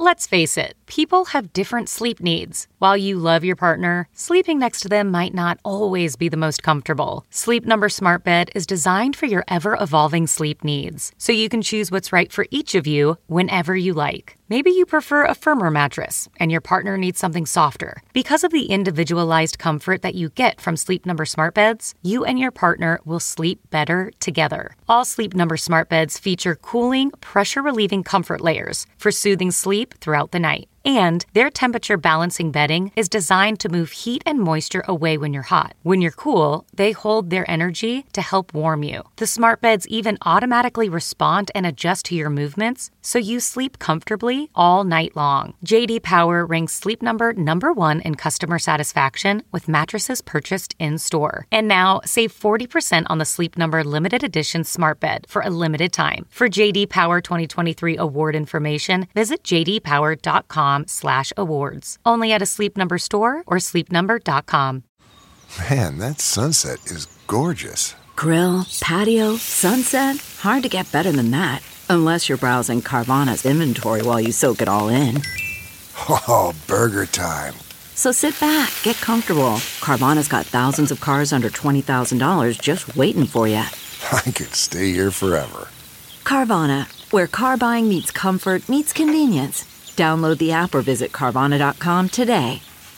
Let's face it, people have different sleep needs. While you love your partner, sleeping next to them might not always be the most comfortable. Sleep Number Smart Bed is designed for your ever-evolving sleep needs, so you can choose what's right for each of you whenever you like. Maybe you prefer a firmer mattress and your partner needs something softer. Because of the individualized comfort that you get from Sleep Number Smart Beds, you and your partner will sleep better together. All Sleep Number Smart Beds feature cooling, pressure-relieving comfort layers for soothing sleep throughout the night. And their temperature balancing bedding is designed to move heat and moisture away when you're hot. When you're cool, they hold their energy to help warm you. The smart beds even automatically respond and adjust to your movements, so you sleep comfortably all night long. J.D. Power ranks Sleep Number #1 in customer satisfaction with mattresses purchased in-store. And now, save 40% on the Sleep Number limited edition smart bed for a limited time. For J.D. Power 2023 award information, visit jdpower.com/awards. Only at a Sleep Number store or sleepnumber.com. Man, that sunset is gorgeous. Grill, patio, sunset. Hard to get better than that. Unless you're browsing Carvana's inventory while you soak it all in. Oh, burger time. So sit back, get comfortable. Carvana's got thousands of cars under $20,000 just waiting for you. I could stay here forever. Carvana, where car buying meets comfort meets convenience. Download the app or visit Carvana.com today.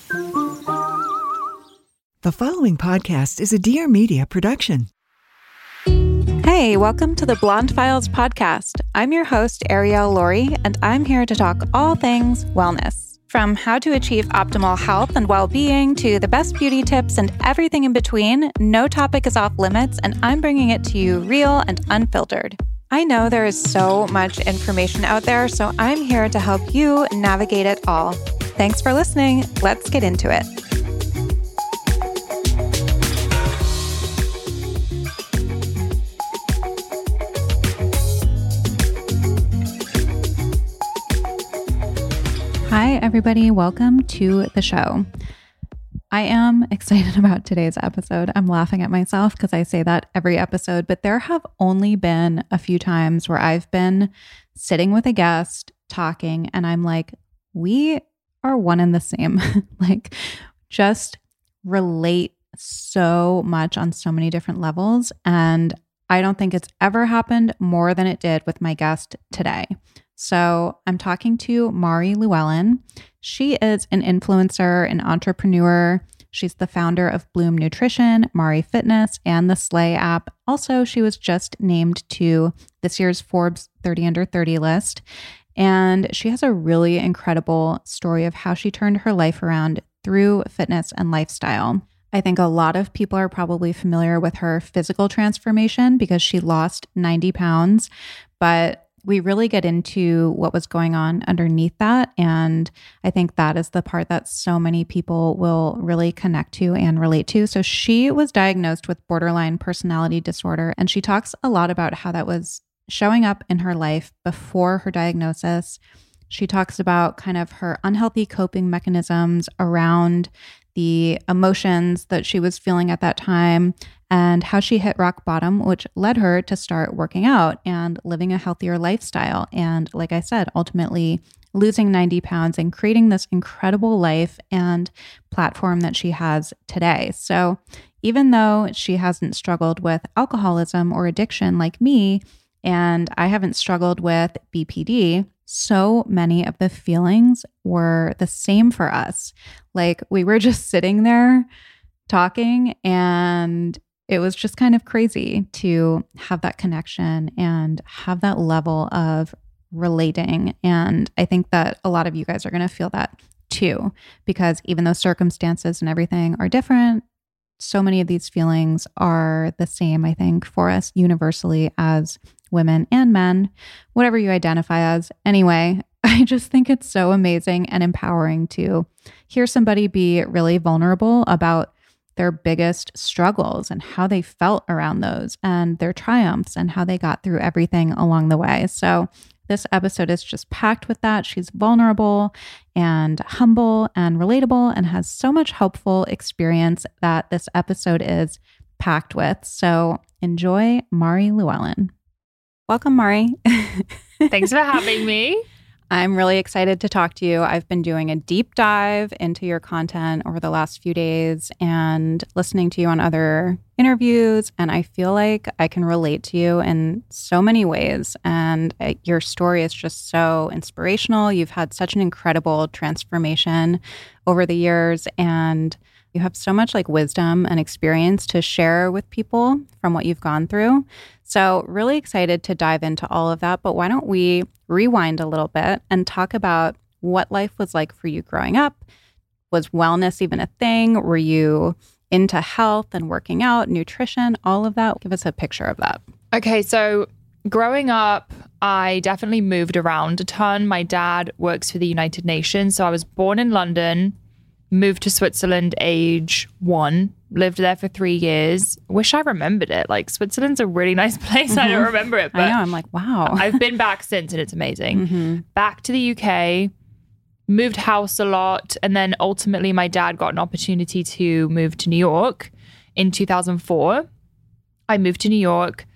The following podcast is a Dear Media production. Hey, welcome to the Blonde Files podcast. I'm your host, Arielle Laurie, and I'm here to talk all things wellness. From how to achieve optimal health and well-being to the best beauty tips and everything in between, no topic is off limits, and I'm bringing it to you real and unfiltered. I know there is so much information out there, so I'm here to help you navigate it all. Thanks for listening. Let's get into it. Hi, everybody. Welcome to the show. I am excited about today's episode. I'm laughing at myself because I say that every episode, but there have only been a few times where I've been sitting with a guest talking and I'm like, we are one and the same. Like, just relate so much on so many different levels. And I don't think it's ever happened more than it did with my guest today. So I'm talking to Mari Llewellyn. She is an influencer, an entrepreneur. She's the founder of Bloom Nutrition, Mari Fitness, and the Slay app. Also, she was just named to this year's Forbes 30 Under 30 list. And she has a really incredible story of how she turned her life around through fitness and lifestyle. I think a lot of people are probably familiar with her physical transformation because she lost 90 pounds, but we really get into what was going on underneath that. And I think that is the part that so many people will really connect to and relate to. So she was diagnosed with borderline personality disorder, and she talks a lot about how that was showing up in her life before her diagnosis. She talks about kind of her unhealthy coping mechanisms around the emotions that she was feeling at that time and how she hit rock bottom, which led her to start working out and living a healthier lifestyle. And like I said, ultimately losing 90 pounds and creating this incredible life and platform that she has today. So even though she hasn't struggled with alcoholism or addiction like me, and I haven't struggled with BPD, so many of the feelings were the same for us. Like, we were just sitting there talking, and it was just kind of crazy to have that connection and have that level of relating. And I think that a lot of you guys are going to feel that too, because even though circumstances and everything are different, so many of these feelings are the same, I think, for us universally as women and men, whatever you identify as. Anyway, I just think it's so amazing and empowering to hear somebody be really vulnerable about their biggest struggles and how they felt around those and their triumphs and how they got through everything along the way. So this episode is just packed with that. She's vulnerable and humble and relatable and has so much helpful experience that this episode is packed with. So enjoy Mari Llewellyn. Welcome, Mari. Thanks for having me. I'm really excited to talk to you. I've been doing a deep dive into your content over the last few days and listening to you on other interviews. And I feel like I can relate to you in so many ways. And your story is just so inspirational. You've had such an incredible transformation over the years. And you have so much like wisdom and experience to share with people from what you've gone through. So really excited to dive into all of that. But why don't we rewind a little bit and talk about what life was like for you growing up? Was wellness even a thing? Were you into health and working out, nutrition, all of that? Give us a picture of that. Okay, so growing up, I definitely moved around a ton. My dad works for the United Nations. So I was born in London, moved to Switzerland age 1, lived there for 3 years. Wish I remembered it. Like, Switzerland's a really nice place. I don't remember it, but I know. I'm like, wow. I've been back since and it's amazing. Back to the UK, moved house a lot. And then ultimately my dad got an opportunity to move to New York in 2004. I moved to New York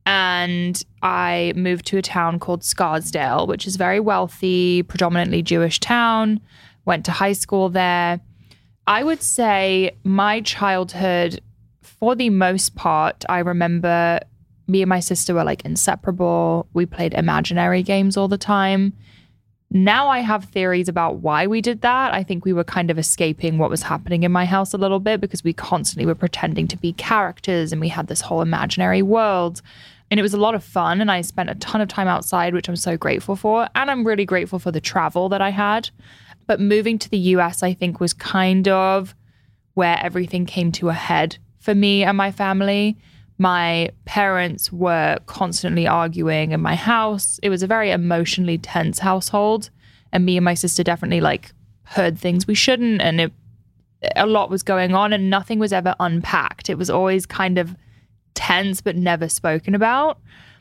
and I moved to a town called Scarsdale, which is very wealthy, predominantly Jewish town. Went to high school there. I would say my childhood, for the most part, I remember me and my sister were like inseparable. We played imaginary games all the time. Now I have theories about why we did that. I think we were kind of escaping what was happening in my house a little bit because we constantly were pretending to be characters and we had this whole imaginary world. And it was a lot of fun and I spent a ton of time outside, which I'm so grateful for. And I'm really grateful for the travel that I had. But moving to the US, I think, was kind of where everything came to a head for me and my family. My parents were constantly arguing in my house. It was a very emotionally tense household. And me and my sister definitely like heard things we shouldn't. And a lot was going on and nothing was ever unpacked. It was always kind of tense, but never spoken about.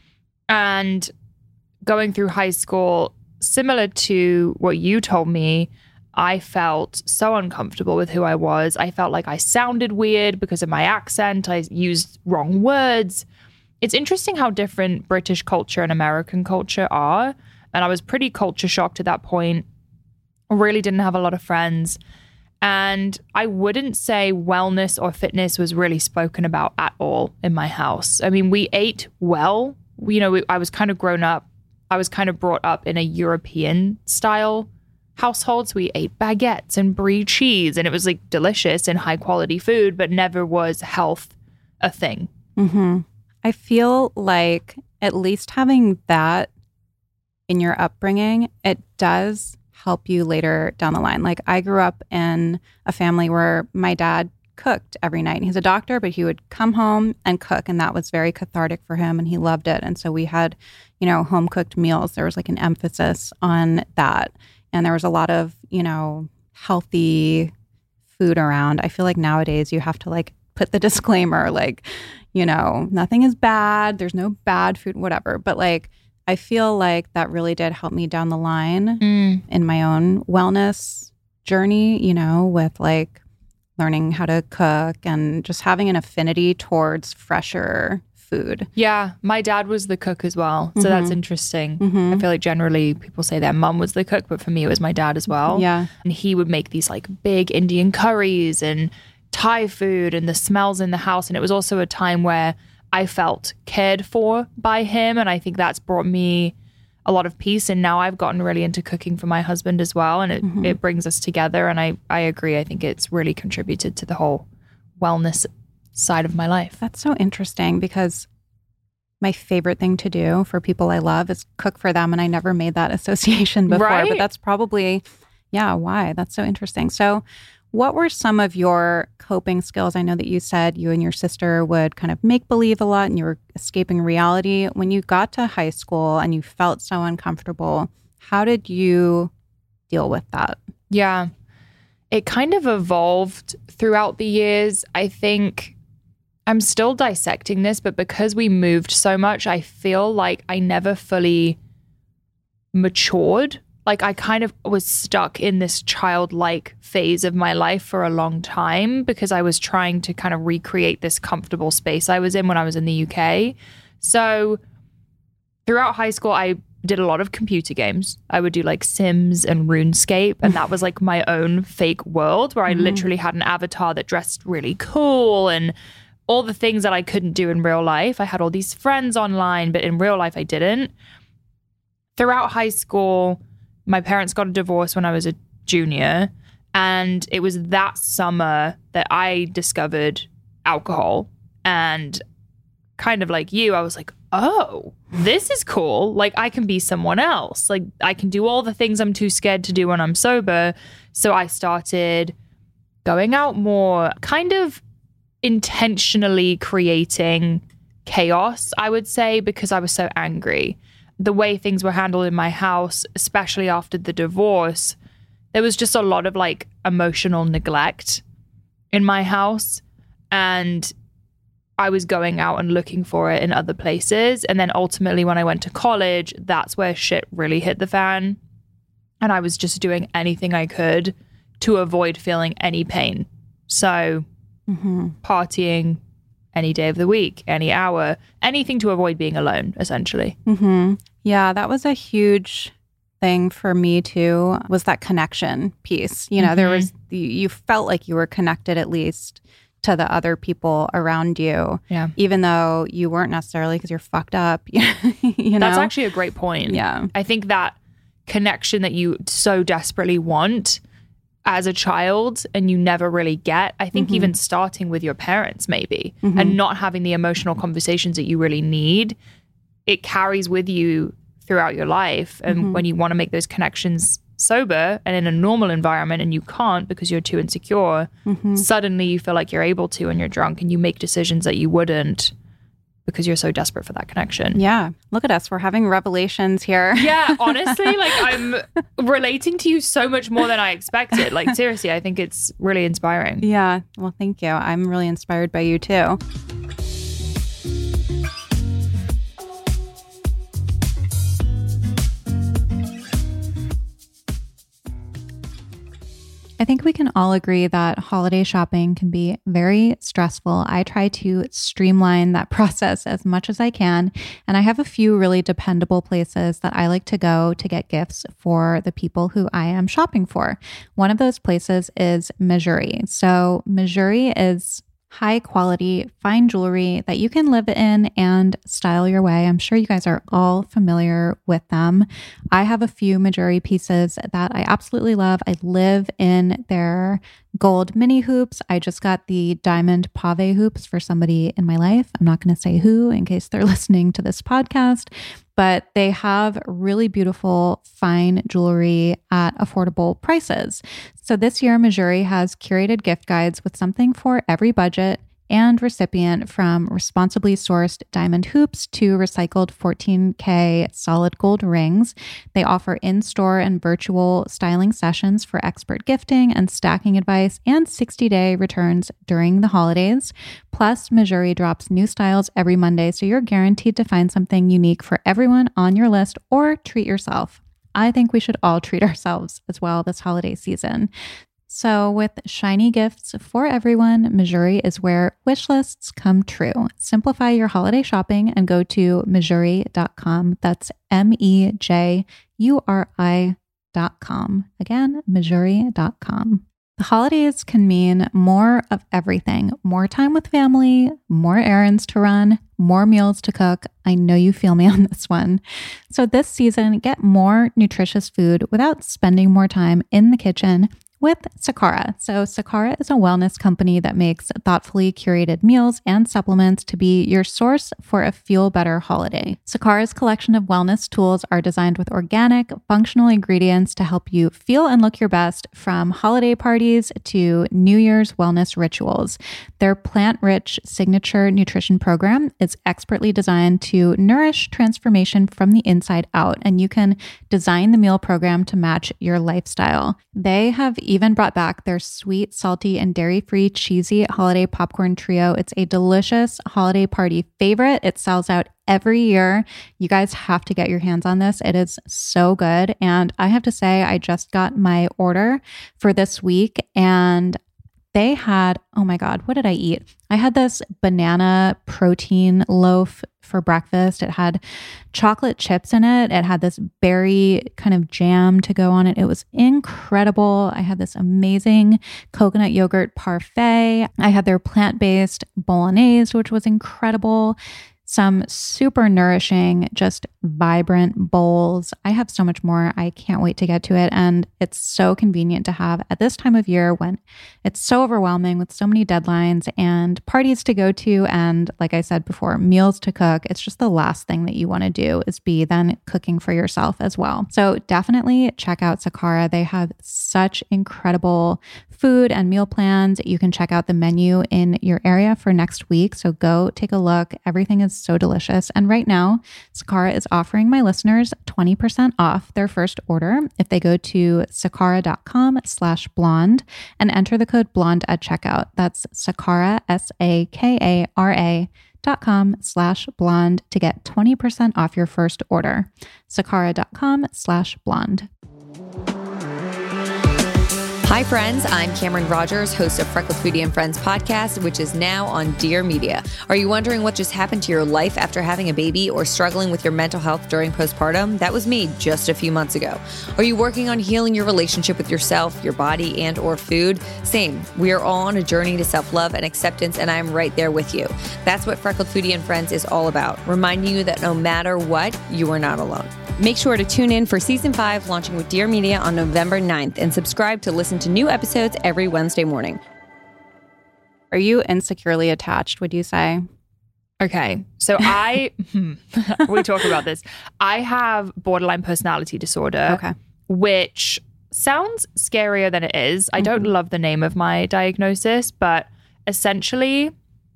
And going through high school, similar to what you told me, I felt so uncomfortable with who I was. I felt like I sounded weird because of my accent. I used wrong words. It's interesting how different British culture and American culture are. And I was pretty culture shocked at that point. I really didn't have a lot of friends. And I wouldn't say wellness or fitness was really spoken about at all in my house. I mean, we ate well. I was kind of grown up. I was kind of brought up in a European style household. So we ate baguettes and brie cheese and it was like delicious and high quality food, but never was health a thing. I feel like at least having that in your upbringing, it does help you later down the line. Like I grew up in a family where my dad cooked every night. He's a doctor, but he would come home and cook and that was very cathartic for him and he loved it. And so we had, home cooked meals. There was like an emphasis on that. And there was a lot of, healthy food around. I feel like nowadays you have to like put the disclaimer, like, nothing is bad. There's no bad food, whatever. But like, I feel like that really did help me down the line in my own wellness journey, with like learning how to cook and just having an affinity towards fresher food. Yeah, my dad was the cook as well. So that's interesting. I feel like generally people say their mum was the cook, but for me it was my dad as well. Yeah. And he would make these like big Indian curries and Thai food and the smells in the house. And it was also a time where I felt cared for by him. And I think that's brought me a lot of peace. And now I've gotten really into cooking for my husband as well. And it brings us together. And I agree. I think it's really contributed to the whole wellness side of my life. That's so interesting because my favorite thing to do for people I love is cook for them. And I never made that association before, right? But that's probably, why. That's so interesting. So what were some of your coping skills? I know that you said you and your sister would kind of make believe a lot and you were escaping reality. When you got to high school and you felt so uncomfortable, how did you deal with that? Yeah, it kind of evolved throughout the years. I think I'm still dissecting this, but because we moved so much, I feel like I never fully matured. Like I kind of was stuck in this childlike phase of my life for a long time because I was trying to kind of recreate this comfortable space I was in when I was in the UK. So throughout high school, I did a lot of computer games. I would do like Sims and RuneScape. And that was like my own fake world where I literally had an avatar that dressed really cool and all the things that I couldn't do in real life. I had all these friends online, but in real life, I didn't. Throughout high school, my parents got a divorce when I was a junior. And it was that summer that I discovered alcohol. And kind of like you, I was like, oh, this is cool. Like, I can be someone else. Like, I can do all the things I'm too scared to do when I'm sober. So I started going out more, kind of intentionally creating chaos, I would say, because I was so angry. The way things were handled in my house, especially after the divorce, there was just a lot of like emotional neglect in my house. And I was going out and looking for it in other places. And then ultimately when I went to college, that's where shit really hit the fan. And I was just doing anything I could to avoid feeling any pain. So partying any day of the week, any hour, anything to avoid being alone, essentially. Yeah, that was a huge thing for me too, was that connection piece. You know, there was, you felt like you were connected at least to the other people around you. Yeah. Even though you weren't necessarily, because you're fucked up. you know? That's actually a great point. Yeah. I think that connection that you so desperately want as a child and you never really get, I think even starting with your parents maybe and not having the emotional conversations that you really need, it carries with you throughout your life. And when you want to make those connections sober and in a normal environment and you can't because you're too insecure, suddenly you feel like you're able to when you're drunk and you make decisions that you wouldn't because you're so desperate for that connection. Yeah. Look at us. We're having revelations here. Yeah. Honestly, like I'm relating to you so much more than I expected. Like seriously, I think it's really inspiring. Yeah. Well, thank you. I'm really inspired by you too. I think we can all agree that holiday shopping can be very stressful. I try to streamline that process as much as I can. And I have a few really dependable places that I like to go to get gifts for the people who I am shopping for. One of those places is Mejuri. So Mejuri is high quality, fine jewelry that you can live in and style your way. I'm sure you guys are all familiar with them. I have a few Mejuri pieces that I absolutely love. I live in their gold mini hoops. I just got the diamond pave hoops for somebody in my life. I'm not going to say who in case they're listening to this podcast, but they have really beautiful, fine jewelry at affordable prices. So this year, Mejuri has curated gift guides with something for every budget and recipient, from responsibly sourced diamond hoops to recycled 14K solid gold rings. They offer in-store and virtual styling sessions for expert gifting and stacking advice, and 60-day returns during the holidays. Plus, Mejuri drops new styles every Monday, so you're guaranteed to find something unique for everyone on your list or treat yourself. I think we should all treat ourselves as well this holiday season. So with shiny gifts for everyone, Mejuri is where wish lists come true. Simplify your holiday shopping and go to mejuri.com. That's MEJURI.com. Again, mejuri.com. The holidays can mean more of everything. More time with family, more errands to run, more meals to cook. I know you feel me on this one. So this season, get more nutritious food without spending more time in the kitchen with Sakara. So Sakara is a wellness company that makes thoughtfully curated meals and supplements to be your source for a feel better holiday. Sakara's collection of wellness tools are designed with organic, functional ingredients to help you feel and look your best, from holiday parties to New Year's wellness rituals. Their plant-rich signature nutrition program is expertly designed to nourish transformation from the inside out, and you can design the meal program to match your lifestyle. They have even brought back their sweet, salty, and dairy-free cheesy holiday popcorn trio. It's a delicious holiday party favorite. It sells out every year. You guys have to get your hands on this. It is so good. And I have to say, I just got my order for this week, and they had, oh my God, what did I eat? I had this banana protein loaf for breakfast. It had chocolate chips in it. It had this berry kind of jam to go on it. It was incredible. I had this amazing coconut yogurt parfait. I had their plant-based bolognese, which was incredible. Some super nourishing, just vibrant bowls. I have so much more. I can't wait to get to it. And it's so convenient to have at this time of year when it's so overwhelming with so many deadlines and parties to go to. And like I said before, meals to cook. It's just the last thing that you want to do is be then cooking for yourself as well. So definitely check out Sakara. They have such incredible food and meal plans. You can check out the menu in your area for next week. So go take a look. Everything is so delicious. And right now, Sakara is offering my listeners 20% off their first order if they go to sakara.com/blonde and enter the code blonde at checkout. That's Sakara, SAKARA.com/blonde to get 20% off your first order. Sakara.com/blonde. Hi friends, I'm Cameron Rogers, host of Freckled Foodie and Friends podcast, which is now on Dear Media. Are you wondering what just happened to your life after having a baby or struggling with your mental health during postpartum? That was me just a few months ago. Are you working on healing your relationship with yourself, your body, and or food? Same. We are all on a journey to self-love and acceptance, and I'm right there with you. That's what Freckled Foodie and Friends is all about, reminding you that no matter what, you are not alone. Make sure to tune in for Season 5, launching with Dear Media on November 9th, and subscribe to listen to new episodes every Wednesday morning. Are you insecurely attached, would you say? Okay, so we talk about this. I have borderline personality disorder, which sounds scarier than it is. I don't love the name of my diagnosis, but essentially,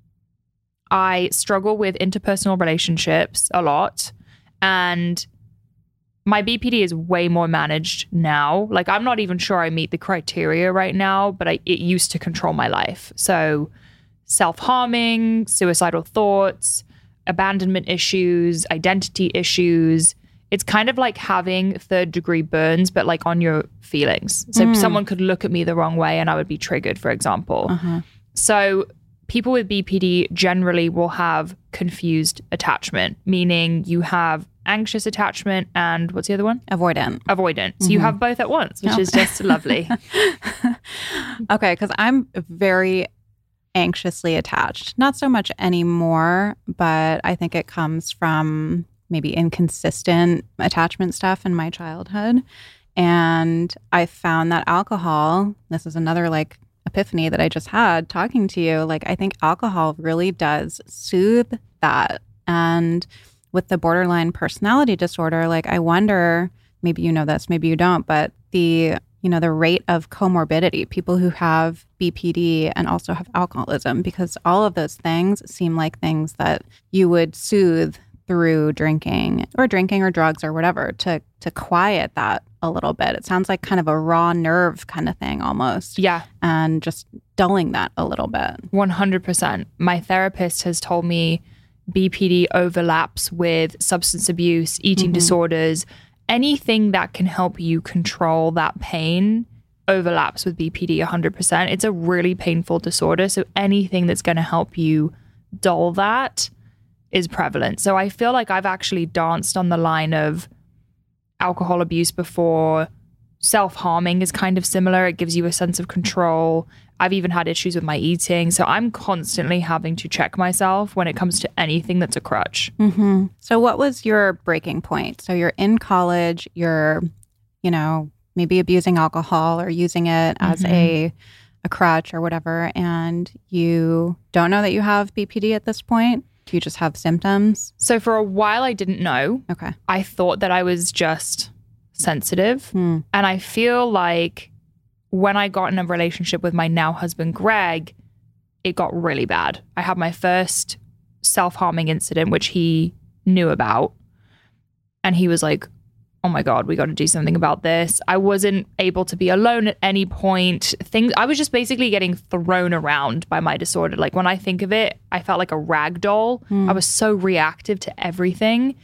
I struggle with interpersonal relationships a lot, and my BPD is way more managed now. Like, I'm not even sure I meet the criteria right now, but it used to control my life. So self-harming, suicidal thoughts, abandonment issues, identity issues. It's kind of like having third-degree burns, but like on your feelings. So someone could look at me the wrong way and I would be triggered, for example. So people with BPD generally will have confused attachment, meaning you have anxious attachment and what's the other one? Avoidant. So you have both at once, which is just lovely. Okay, because I'm very anxiously attached. Not so much anymore, but I think it comes from maybe inconsistent attachment stuff in my childhood. And I found that alcohol, this is another like epiphany that I just had talking to you, like I think alcohol really does soothe that. And with the borderline personality disorder, like I wonder, maybe you know this, maybe you don't, but the rate of comorbidity, people who have BPD and also have alcoholism, because all of those things seem like things that you would soothe through drinking or drugs or whatever to quiet that a little bit. It sounds like kind of a raw nerve kind of thing almost. Yeah. And just dulling that a little bit. 100%. My therapist has told me BPD overlaps with substance abuse, eating disorders. Anything that can help you control that pain overlaps with BPD 100%. It's a really painful disorder. So anything that's going to help you dull that is prevalent. So I feel like I've actually danced on the line of alcohol abuse before. Self-harming is kind of similar. It gives you a sense of control. I've even had issues with my eating. So I'm constantly having to check myself when it comes to anything that's a crutch. So what was your breaking point? So you're in college, you're, maybe abusing alcohol or using it as a crutch or whatever, and you don't know that you have BPD at this point? You just have symptoms? So for a while, I didn't know. Okay. I thought that I was just sensitive. And I feel like when I got in a relationship with my now husband, Greg, it got really bad. I had my first self-harming incident, which he knew about. And he was like, oh my God, we got to do something about this. I wasn't able to be alone at any point. I was just basically getting thrown around by my disorder. Like when I think of it, I felt like a rag doll. I was so reactive to everything.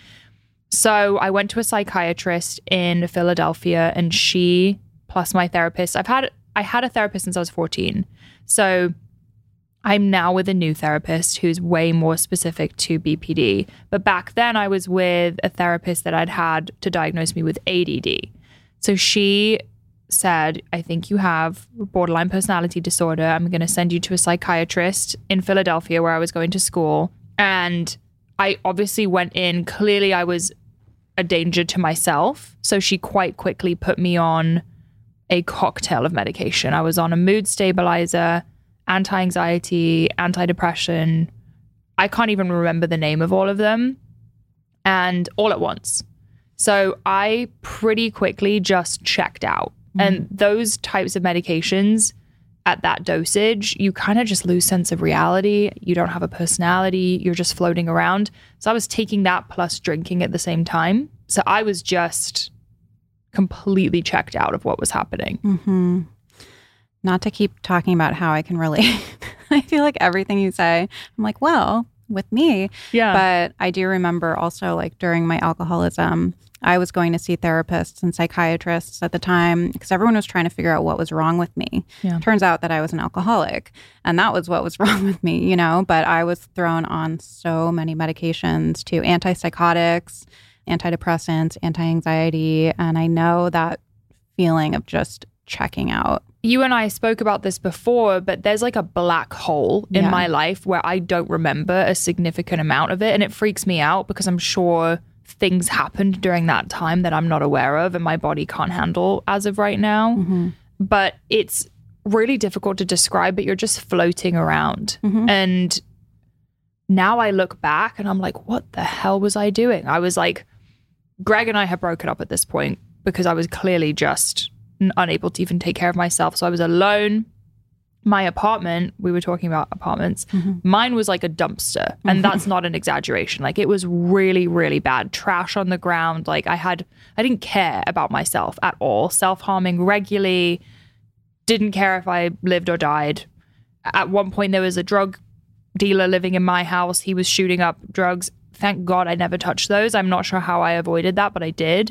So I went to a psychiatrist in Philadelphia, and she plus my therapist, I had a therapist since I was 14. So I'm now with a new therapist who's way more specific to BPD. But back then I was with a therapist that I'd had to diagnose me with ADD. So she said, I think you have borderline personality disorder. I'm going to send you to a psychiatrist in Philadelphia where I was going to school. And I obviously went in. Clearly I was a danger to myself. So she quite quickly put me on a cocktail of medication. I was on a mood stabilizer, anti-anxiety, antidepressant. I can't even remember the name of all of them. And all at once. So I pretty quickly just checked out. And those types of medications at that dosage, you kind of just lose sense of reality. You don't have a personality. You're just floating around. So I was taking that plus drinking at the same time. So I was just completely checked out of what was happening. Mm-hmm. Not to keep talking about how I can relate. I feel like everything you say, I'm like, well, with me. Yeah. But I do remember also like during my alcoholism, I was going to see therapists and psychiatrists at the time because everyone was trying to figure out what was wrong with me. Yeah. Turns out that I was an alcoholic and that was what was wrong with me, you know, but I was thrown on so many medications to antipsychotics, antidepressants, anti-anxiety. And I know that feeling of just checking out. You and I spoke about this before, but there's like a black hole in my life where I don't remember a significant amount of it. And it freaks me out because I'm sure things happened during that time that I'm not aware of and my body can't handle as of right now. Mm-hmm. But it's really difficult to describe, but you're just floating around. Mm-hmm. And now I look back and I'm like, what the hell was I doing? I was like, Greg and I had broken up at this point because I was clearly just unable to even take care of myself. So I was alone. My apartment, we were talking about apartments, mine was like a dumpster. And that's not an exaggeration. Like it was really, really bad. Trash on the ground. Like I didn't care about myself at all. Self-harming regularly. Didn't care if I lived or died. At one point there was a drug dealer living in my house. He was shooting up drugs. Thank God I never touched those. I'm not sure how I avoided that, but I did.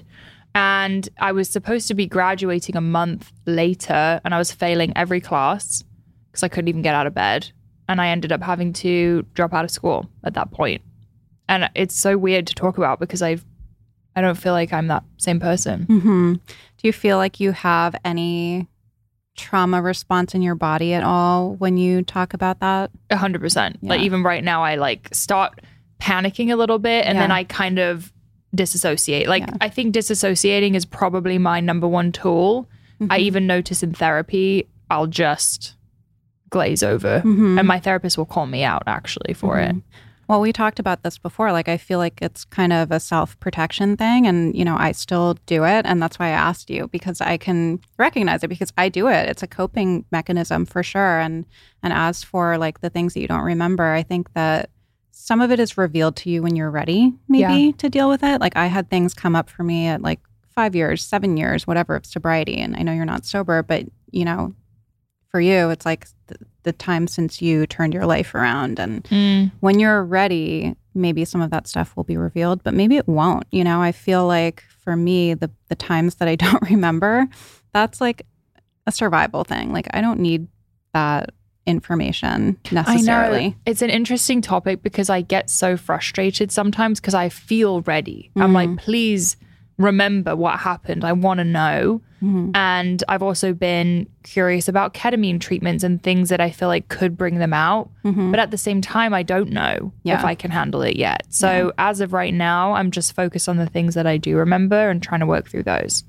And I was supposed to be graduating a month later and I was failing every class because I couldn't even get out of bed. And I ended up having to drop out of school at that point. And it's so weird to talk about because I don't feel like I'm that same person. Mm-hmm. Do you feel like you have any trauma response in your body at all when you talk about that? 100%. Like even right now, I like start panicking a little bit and then I kind of disassociate. Like I think disassociating is probably my number one tool. I even notice in therapy, I'll just glaze over and my therapist will call me out actually for it. Well, we talked about this before. Like, I feel like it's kind of a self-protection thing. And, you know, I still do it. And that's why I asked you, because I can recognize it because I do it. It's a coping mechanism for sure. And as for like the things that you don't remember, I think that some of it is revealed to you when you're ready, maybe, to deal with it. Like I had things come up for me at like 5 years, 7 years, whatever, of sobriety. And I know you're not sober, but, you know, for you, it's like the time since you turned your life around. And when you're ready, maybe some of that stuff will be revealed, but maybe it won't. You know, I feel like for me, the times that I don't remember, that's like a survival thing. Like I don't need that information necessarily. I know. It's an interesting topic because I get so frustrated sometimes because I feel ready. I'm like, please remember what happened. I want to know. And I've also been curious about ketamine treatments and things that I feel like could bring them out. But at the same time, I don't know if I can handle it yet. So as of right now, I'm just focused on the things that I do remember and trying to work through those.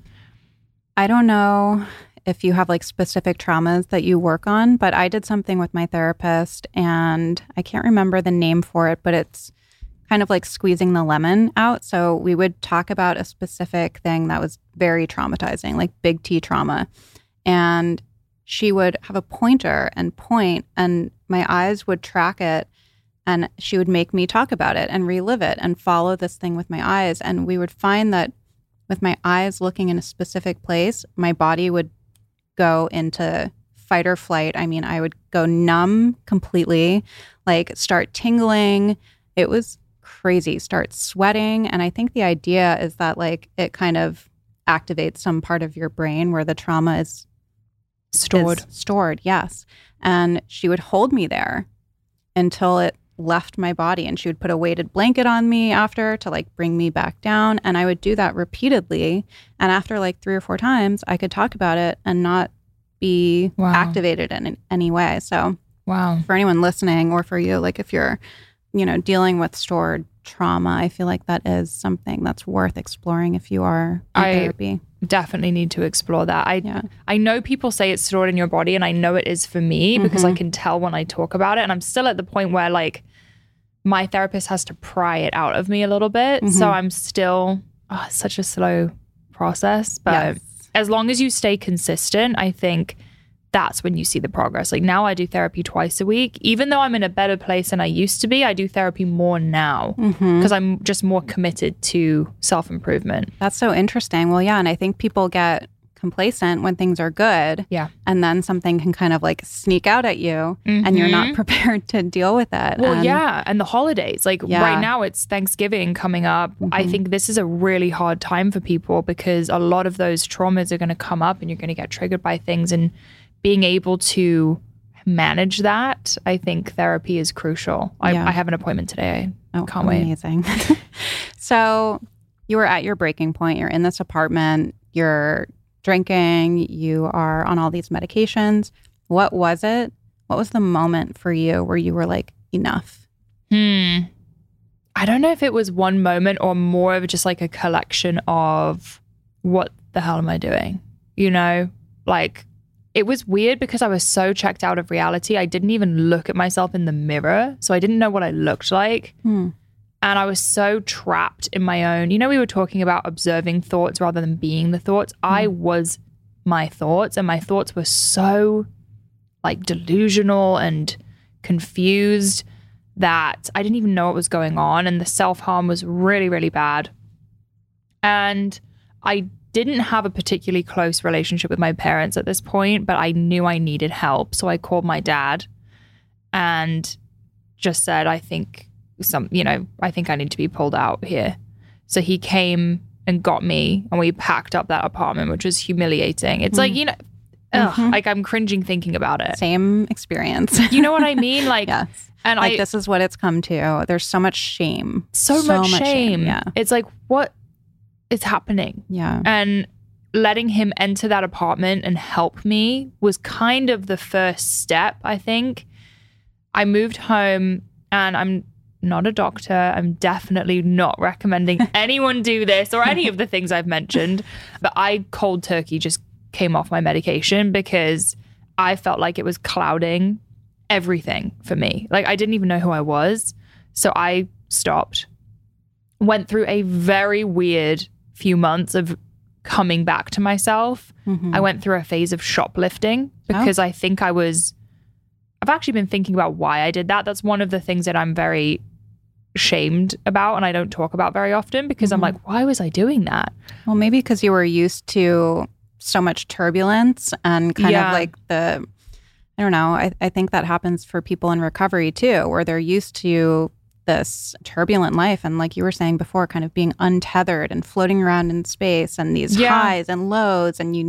I don't know if you have like specific traumas that you work on, but I did something with my therapist and I can't remember the name for it, but it's kind of like squeezing the lemon out. So we would talk about a specific thing that was very traumatizing, like big T trauma. And she would have a pointer and point, and my eyes would track it. And she would make me talk about it and relive it and follow this thing with my eyes. And we would find that with my eyes looking in a specific place, my body would go into fight or flight. I mean, I would go numb completely, like start tingling. It was crazy, start sweating. And I think the idea is that like it kind of activates some part of your brain where the trauma is stored, yes. And she would hold me there until it left my body, and she would put a weighted blanket on me after to like bring me back down, and I would do that repeatedly, and after like 3 or 4 times I could talk about it and not be activated in any way. So for anyone listening, or for you, like if you're dealing with stored trauma, I feel like that is something that's worth exploring if you are in therapy. Definitely need to explore that. I know people say it's stored in your body, and I know it is for me because I can tell when I talk about it, and I'm still at the point where like my therapist has to pry it out of me a little bit. So I'm still it's such a slow process, but as long as you stay consistent, I think that's when you see the progress. Like now I do therapy twice a week. Even though I'm in a better place than I used to be, I do therapy more now because I'm just more committed to self-improvement. That's so interesting. Well, yeah. And I think people get complacent when things are good. Yeah. And then something can kind of like sneak out at you and you're not prepared to deal with it. Well, and the holidays. Like right now it's Thanksgiving coming up. I think this is a really hard time for people because a lot of those traumas are going to come up and you're going to get triggered by things, and being able to manage that, I think therapy is crucial. I have an appointment today. I can't wait. Amazing. So you were at your breaking point. You're in this apartment. You're drinking. You are on all these medications. What was it? What was the moment for you where you were like, enough? I don't know if it was one moment or more of just like a collection of what the hell am I doing? Like it was weird because I was so checked out of reality. I didn't even look at myself in the mirror. So I didn't know what I looked like. And I was so trapped in my own, we were talking about observing thoughts rather than being the thoughts. I was my thoughts, and my thoughts were so like delusional and confused that I didn't even know what was going on. And the self-harm was really, really bad. And I didn't have a particularly close relationship with my parents at this point, but I knew I needed help. So I called my dad and just said, I think I need to be pulled out here. So he came and got me, and we packed up that apartment, which was humiliating. It's like, like I'm cringing thinking about it. Same experience. You know what I mean? Like, yes. And like this is what it's come to. There's so much shame. So much shame. Yeah. It's like, what is happening? Yeah. And letting him enter that apartment and help me was kind of the first step, I think. I moved home, and I'm not a doctor. I'm definitely not recommending anyone do this or any of the things I've mentioned. But I cold turkey just came off my medication because I felt like it was clouding everything for me. Like I didn't even know who I was. So I stopped. Went through a very weird few months of coming back to myself. I went through a phase of shoplifting because I think I've actually been thinking about why I did that. That's one of the things that I'm very shamed about and I don't talk about very often because I'm like, why was I doing that? Well, maybe because you were used to so much turbulence and kind of like I don't know, I think that happens for people in recovery too, where they're used to this turbulent life and like you were saying before, kind of being untethered and floating around in space and these highs and lows, and you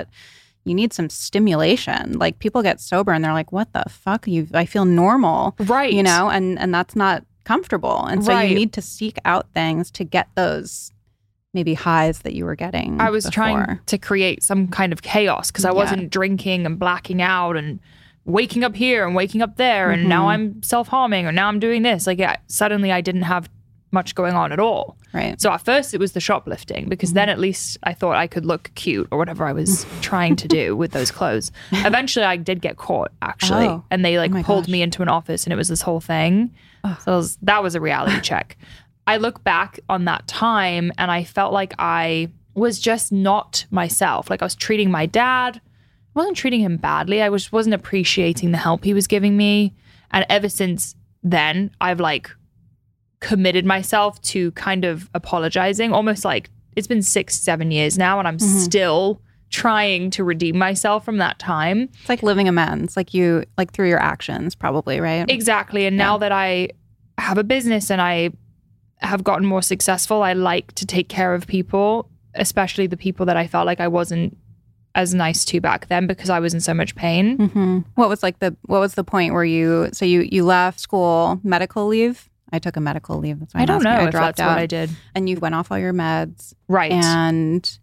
need some stimulation. Like people get sober and they're like, what the fuck? I feel normal. Right. And that's not comfortable. And so you need to seek out things to get those maybe highs that you were getting. I was trying to create some kind of chaos because I wasn't drinking and blacking out and waking up here and waking up there. And now I'm self-harming or now I'm doing this. Like suddenly I didn't have much going on at all. Right. So at first it was the shoplifting because then at least I thought I could look cute or whatever I was trying to do with those clothes. Eventually I did get caught actually. And they pulled me into an office and it was this whole thing. So that was a reality check. I look back on that time and I felt like I was just not myself. Like I was treating my dad. I wasn't treating him badly. I wasn't appreciating the help he was giving me. And ever since then, I've committed myself to kind of apologizing, almost like it's been 6-7 years now and I'm still trying to redeem myself from that time. It's like living amends, through your actions probably, right? Exactly. And now that I have a business and I have gotten more successful, I like to take care of people, especially the people that I felt like I wasn't as nice to back then because I was in so much pain. Mm-hmm. What was the point where you left school, medical leave? I took a medical leave. That's why I don't know I if dropped that's out. what I did. And you went off all your meds. Right. And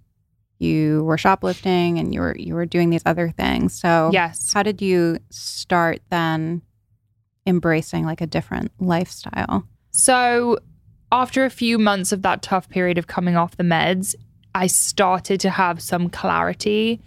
you were shoplifting and you were doing these other things. So yes. How did you start then embracing like a different lifestyle? So after a few months of that tough period of coming off the meds, I started to have some clarity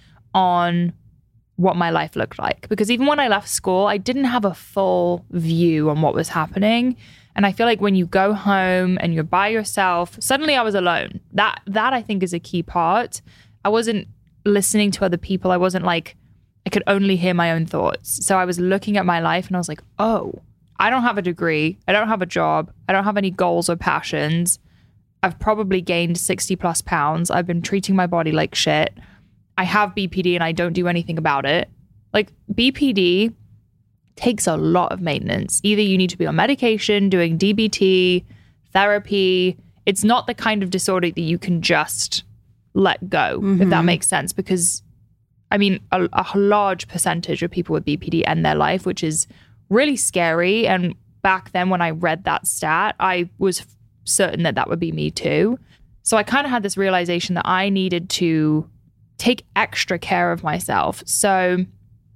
on what my life looked like. Because even when I left school, I didn't have a full view on what was happening. And I feel like when you go home and you're by yourself, suddenly I was alone. That I think is a key part. I wasn't listening to other people. I wasn't like, I could only hear my own thoughts. So I was looking at my life and I was like, oh, I don't have a degree. I don't have a job. I don't have any goals or passions. I've probably gained 60 plus pounds. I've been treating my body like shit. I have BPD and I don't do anything about it. Like BPD takes a lot of maintenance. Either you need to be on medication, doing DBT, therapy. It's not the kind of disorder that you can just let go, if that makes sense. Because, I mean, a large percentage of people with BPD end their life, which is really scary. And back then when I read that stat, I was certain that would be me too. So I kind of had this realization that I needed to take extra care of myself. So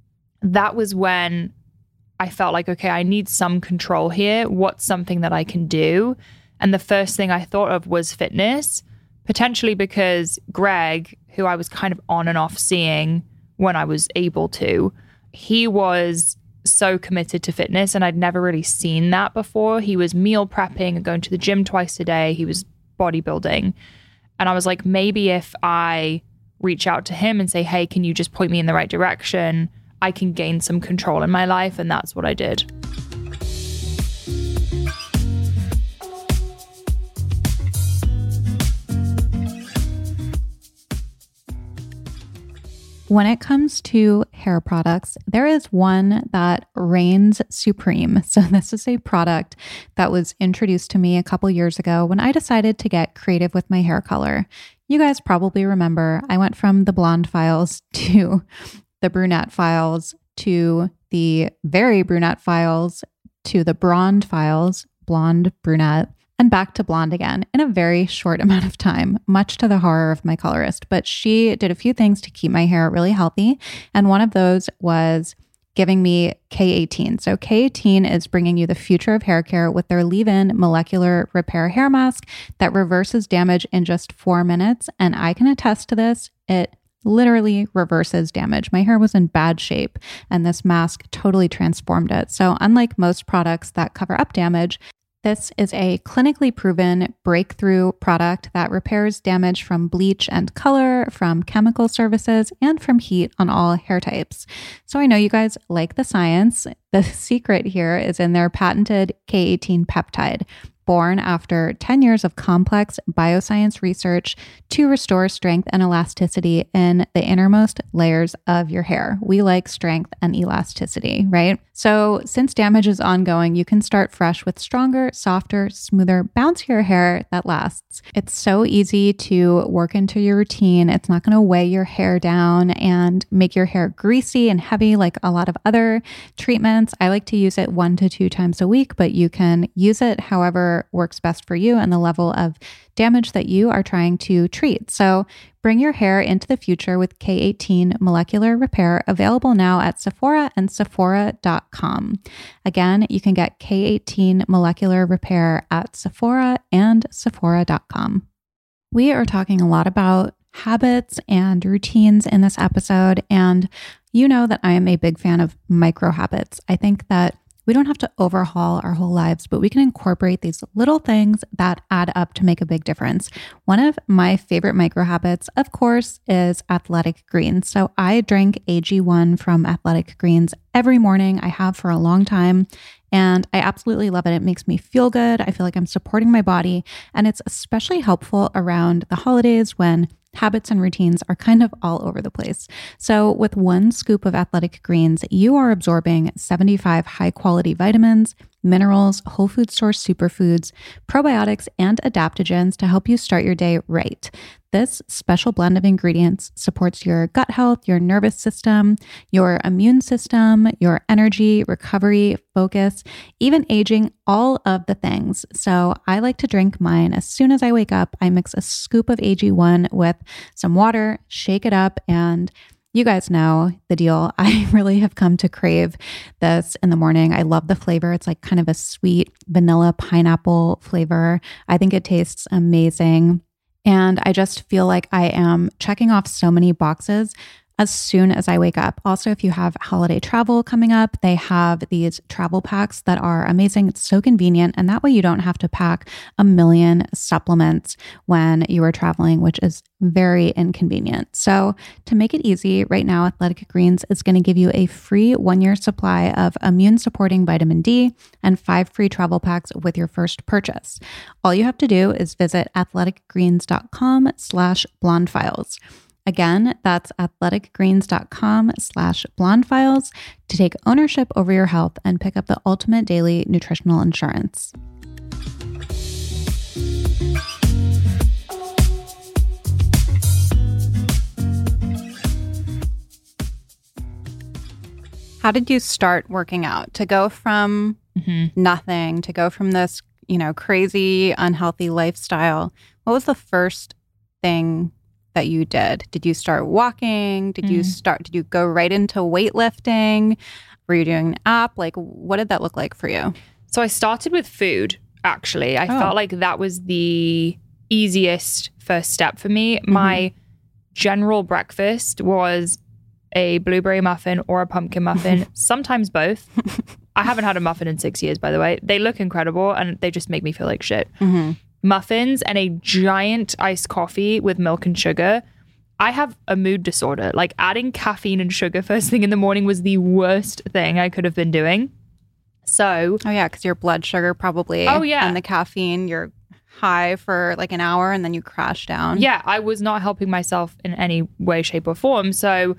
that was when I felt like, okay, I need some control here. What's something that I can do? And the first thing I thought of was fitness, potentially because Greg, who I was kind of on and off seeing when I was able to, he was so committed to fitness and I'd never really seen that before. He was meal prepping and going to the gym twice a day. He was bodybuilding. And I was like, maybe if I reach out to him and say, hey, can you just point me in the right direction? I can gain some control in my life. And that's what I did. When it comes to hair products, there is one that reigns supreme. So this is a product that was introduced to me a couple years ago when I decided to get creative with my hair color. You guys probably remember I went from the blonde files to the brunette files to the very brunette files to the blonde files, blonde, brunette, and back to blonde again in a very short amount of time, much to the horror of my colorist. But she did a few things to keep my hair really healthy. And one of those was giving me K18. So K18 is bringing you the future of hair care with their leave-in molecular repair hair mask that reverses damage in just 4 minutes. And I can attest to this. It literally reverses damage. My hair was in bad shape and this mask totally transformed it. So unlike most products that cover up damage, this is a clinically proven breakthrough product that repairs damage from bleach and color, from chemical services, and from heat on all hair types. So I know you guys like the science. The secret here is in their patented K18 peptide, born after 10 years of complex bioscience research to restore strength and elasticity in the innermost layers of your hair. We like strength and elasticity, right? So since damage is ongoing, you can start fresh with stronger, softer, smoother, bouncier hair that lasts. It's so easy to work into your routine. It's not going to weigh your hair down and make your hair greasy and heavy like a lot of other treatments. I like to use it 1 to 2 times a week, but you can use it however works best for you and the level of damage that you are trying to treat. So bring your hair into the future with K18 Molecular Repair, available now at Sephora and Sephora.com. Again, you can get K18 Molecular Repair at Sephora and Sephora.com. We are talking a lot about habits and routines in this episode, and you know that I am a big fan of micro habits. I think that we don't have to overhaul our whole lives, but we can incorporate these little things that add up to make a big difference. One of my favorite micro habits, of course, is Athletic Greens. So I drink AG1 from Athletic Greens every morning. I have for a long time, and I absolutely love it. It makes me feel good. I feel like I'm supporting my body, and it's especially helpful around the holidays when habits and routines are kind of all over the place. So with 1 scoop of Athletic Greens, you are absorbing 75 high-quality vitamins, minerals, whole food source superfoods, probiotics, and adaptogens to help you start your day right. This special blend of ingredients supports your gut health, your nervous system, your immune system, your energy, recovery, focus, even aging, all of the things. So I like to drink mine as soon as I wake up. I mix a scoop of AG1 with some water, shake it up, and you guys know the deal. I really have come to crave this in the morning. I love the flavor. It's like kind of a sweet vanilla pineapple flavor. I think it tastes amazing. And I just feel like I am checking off so many boxes as soon as I wake up. Also, if you have holiday travel coming up, they have these travel packs that are amazing. It's so convenient. And that way you don't have to pack a million supplements when you are traveling, which is very inconvenient. So to make it easy, right now, Athletic Greens is going to give you a free 1-year supply of immune supporting vitamin D and 5 free travel packs with your first purchase. All you have to do is visit athleticgreens.com/blondefiles. Again, that's athleticgreens.com/blondefiles to take ownership over your health and pick up the ultimate daily nutritional insurance. How did you start working out? To go from nothing, to go from this, crazy, unhealthy lifestyle, what was the first thing that you did? Did you start walking? Did you go right into weightlifting? Were you doing an app? Like, what did that look like for you? So I started with food, actually. I felt like that was the easiest first step for me. My general breakfast was a blueberry muffin or a pumpkin muffin, sometimes both. I haven't had a muffin in 6 years, by the way. They look incredible and they just make me feel like shit. Muffins and a giant iced coffee with milk and sugar. I have a mood disorder. Like, adding caffeine and sugar first thing in the morning was the worst thing I could have been doing. So, because your blood sugar probably, and the caffeine, you're high for like an hour and then you crash down. Yeah, I was not helping myself in any way, shape, or form. So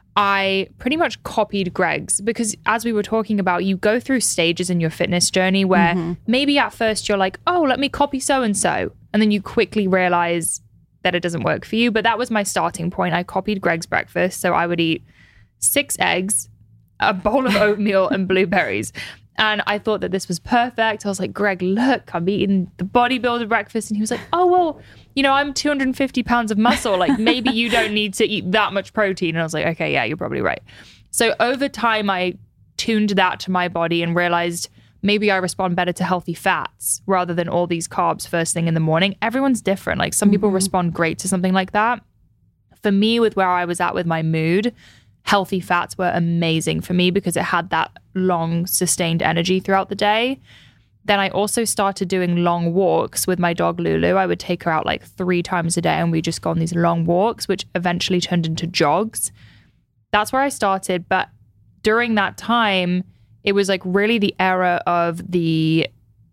I pretty much copied Greg's, because as we were talking about, you go through stages in your fitness journey where maybe at first you're like, oh, let me copy so-and-so. And then you quickly realize that it doesn't work for you. But that was my starting point. I copied Greg's breakfast. So I would eat 6 eggs, a bowl of oatmeal and blueberries. And I thought that this was perfect. I was like, Greg, look, I'm eating the bodybuilder breakfast. And he was like, oh, well, I'm 250 pounds of muscle. Like, maybe you don't need to eat that much protein. And I was like, okay, yeah, you're probably right. So over time, I tuned that to my body and realized maybe I respond better to healthy fats rather than all these carbs first thing in the morning. Everyone's different. Like, some people respond great to something like that. For me, with where I was at with my mood, healthy fats were amazing for me because it had that long sustained energy throughout the day. Then I also started doing long walks with my dog Lulu. I would take her out like 3 times a day and we just go on these long walks, which eventually turned into jogs. That's where I started. But during that time, it was like really the era of the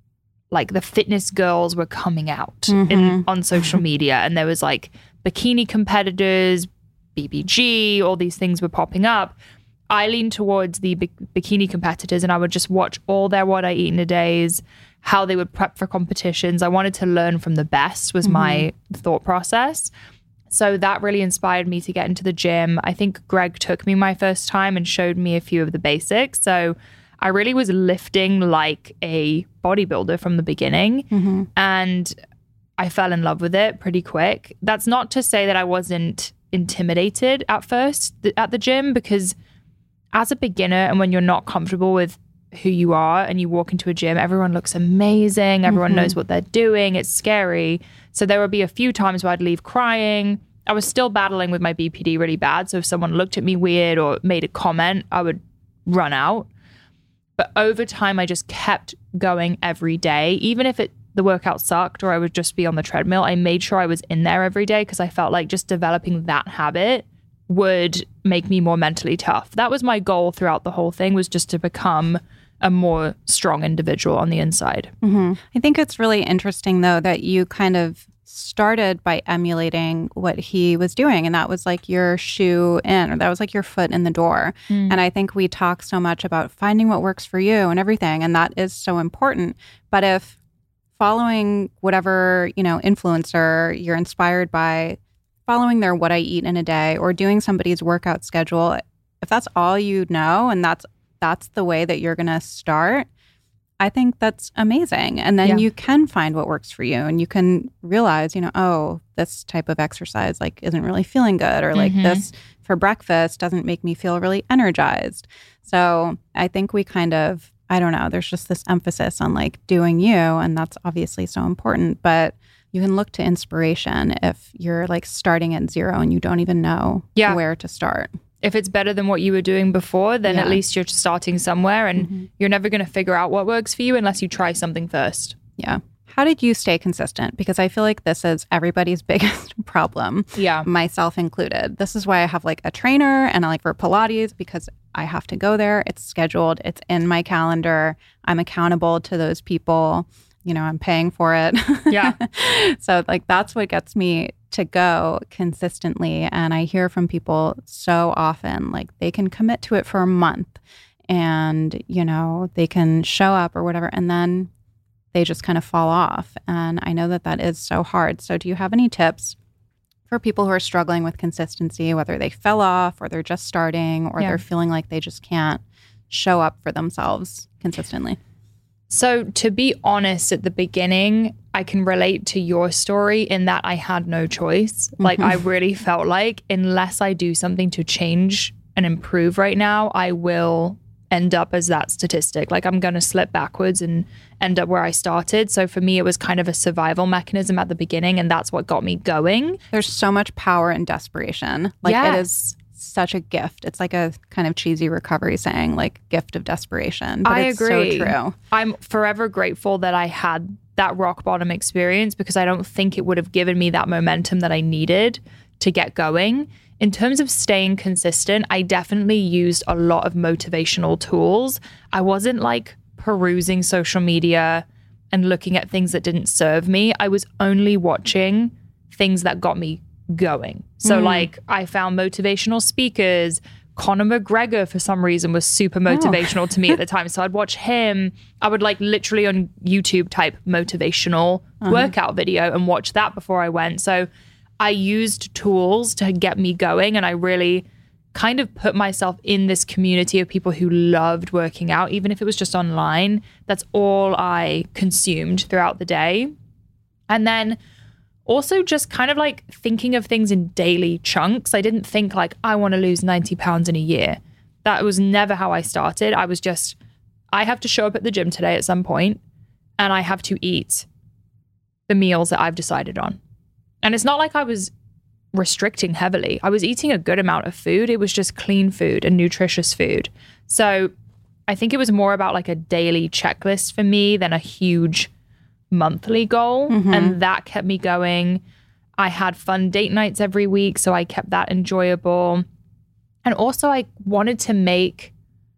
fitness girls were coming out on social media. And there was like bikini competitors, BBG, all these things were popping up. I leaned towards the bikini competitors and I would just watch all their what I eat in a days, how they would prep for competitions. I wanted to learn from the best was my thought process. So that really inspired me to get into the gym. I think Greg took me my first time and showed me a few of the basics. So I really was lifting like a bodybuilder from the beginning. And I fell in love with it pretty quick. That's not to say that I wasn't intimidated at first at the gym, because as a beginner and when you're not comfortable with who you are and you walk into a gym, everyone looks amazing. Everyone knows what they're doing. It's scary. So there would be a few times where I'd leave crying. I was still battling with my BPD really bad. So if someone looked at me weird or made a comment, I would run out. But over time, I just kept going every day. Even if the workout sucked or I would just be on the treadmill, I made sure I was in there every day because I felt like just developing that habit would make me more mentally tough. That was my goal throughout the whole thing, was just to become a more strong individual on the inside. I think it's really interesting, though, that you kind of started by emulating what he was doing. And that was like your shoe in, or that was like your foot in the door. And I think we talk so much about finding what works for you and everything. And that is so important. But if following whatever, influencer you're inspired by following their what I eat in a day or doing somebody's workout schedule, if that's all you know and that's the way that you're going to start, I think that's amazing. And then you can find what works for you and you can realize, oh, this type of exercise like isn't really feeling good, or like this for breakfast doesn't make me feel really energized. So I think we kind of, I don't know, there's just this emphasis on like doing you, and that's obviously so important, but you can look to inspiration if you're like starting at zero and you don't even know where to start. If it's better than what you were doing before, then at least you're starting somewhere, and you're never going to figure out what works for you unless you try something first. Yeah. How did you stay consistent? Because I feel like this is everybody's biggest problem. Yeah. Myself included. This is why I have like a trainer, and I like for Pilates because I have to go there. It's scheduled. It's in my calendar. I'm accountable to those people. I'm paying for it. Yeah. So like that's what gets me to go consistently. And I hear from people so often, like they can commit to it for a month and, they can show up or whatever, and then they just kind of fall off. And I know that is so hard. So do you have any tips for people who are struggling with consistency, whether they fell off or they're just starting or they're feeling like they just can't show up for themselves consistently? So to be honest, at the beginning, I can relate to your story in that I had no choice. Like I really felt like unless I do something to change and improve right now, I will end up as that statistic. Like I'm going to slip backwards and end up where I started. So for me, it was kind of a survival mechanism at the beginning, and that's what got me going. There's so much power in desperation. Like it is such a gift. It's like a kind of cheesy recovery saying, like gift of desperation. But I agree. So true. I'm forever grateful that I had that rock bottom experience, because I don't think it would have given me that momentum that I needed to get going. In terms of staying consistent, I definitely used a lot of motivational tools. I wasn't like perusing social media and looking at things that didn't serve me. I was only watching things that got me going. So like I found motivational speakers. Conor McGregor for some reason was super motivational to me at the time. So I'd watch him. I would like literally on YouTube type motivational workout video and watch that before I went. So I used tools to get me going, and I really kind of put myself in this community of people who loved working out, even if it was just online. That's all I consumed throughout the day. And then also just kind of like thinking of things in daily chunks. I didn't think like, I want to lose 90 pounds in a year. That was never how I started. I was just, I have to show up at the gym today at some point, and I have to eat the meals that I've decided on. And it's not like I was restricting heavily. I was eating a good amount of food. It was just clean food and nutritious food. So I think it was more about like a daily checklist for me than a huge monthly goal. And that kept me going. I had fun date nights every week, so I kept that enjoyable. And also I wanted to make,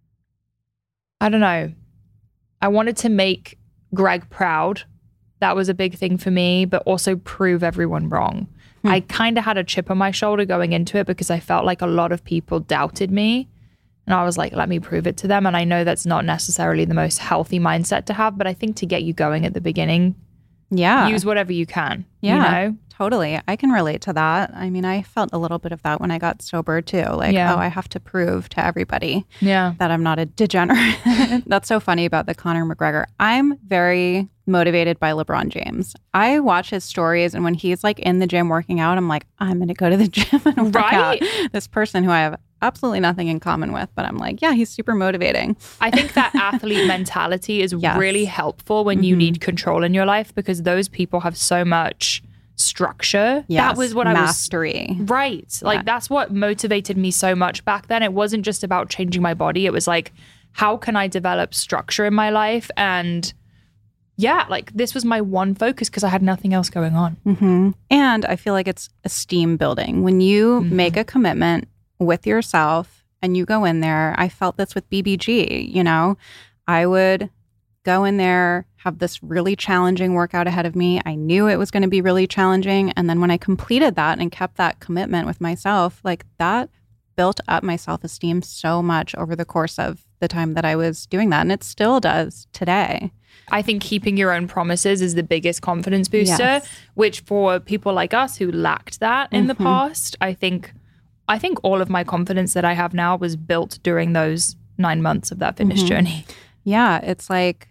I wanted to make Greg proud. That was a big thing for me, but also prove everyone wrong. I kind of had a chip on my shoulder going into it because I felt like a lot of people doubted me. And I was like, let me prove it to them. And I know that's not necessarily the most healthy mindset to have, but I think to get you going at the beginning, use whatever you can. Totally. I can relate to that. I mean, I felt a little bit of that when I got sober too. Like, I have to prove to everybody that I'm not a degenerate. That's so funny about the Conor McGregor. I'm very motivated by LeBron James. I watch his stories, and when he's like in the gym working out, I'm like, I'm going to go to the gym and work out. This person who I have absolutely nothing in common with, but I'm like, he's super motivating. I think that athlete mentality is really helpful when you need control in your life, because those people have so much structure. That was what mastery. Right. Like that's what motivated me so much back then. It wasn't just about changing my body. It was like, how can I develop structure in my life? And like this was my one focus because I had nothing else going on. And I feel like it's esteem building. When you make a commitment with yourself and you go in there, I felt this with BBG, I would go in there, have this really challenging workout ahead of me. I knew it was going to be really challenging. And then when I completed that and kept that commitment with myself, like that built up my self-esteem so much over the course of the time that I was doing that. And it still does today. I think keeping your own promises is the biggest confidence booster, Yes. which for people like us who lacked that in the past, I think all of my confidence that I have now was built during those 9 months of that fitness journey. Yeah, it's like,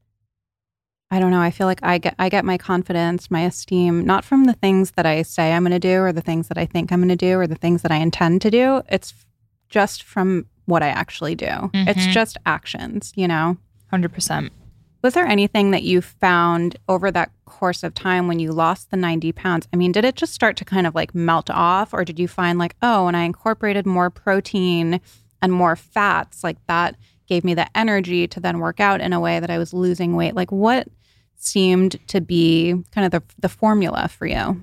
I don't know. I feel like I get my confidence, my esteem, not from the things that I say I'm going to do or the things that I think I'm going to do or the things that I intend to do. It's just from what I actually do. It's just actions, 100%. Was there anything that you found over that course of time when you lost the 90 pounds? I mean, did it just start to kind of like melt off, or did you find like, oh, when I incorporated more protein and more fats, like that gave me the energy to then work out in a way that I was losing weight? Like what seemed to be kind of the formula for you?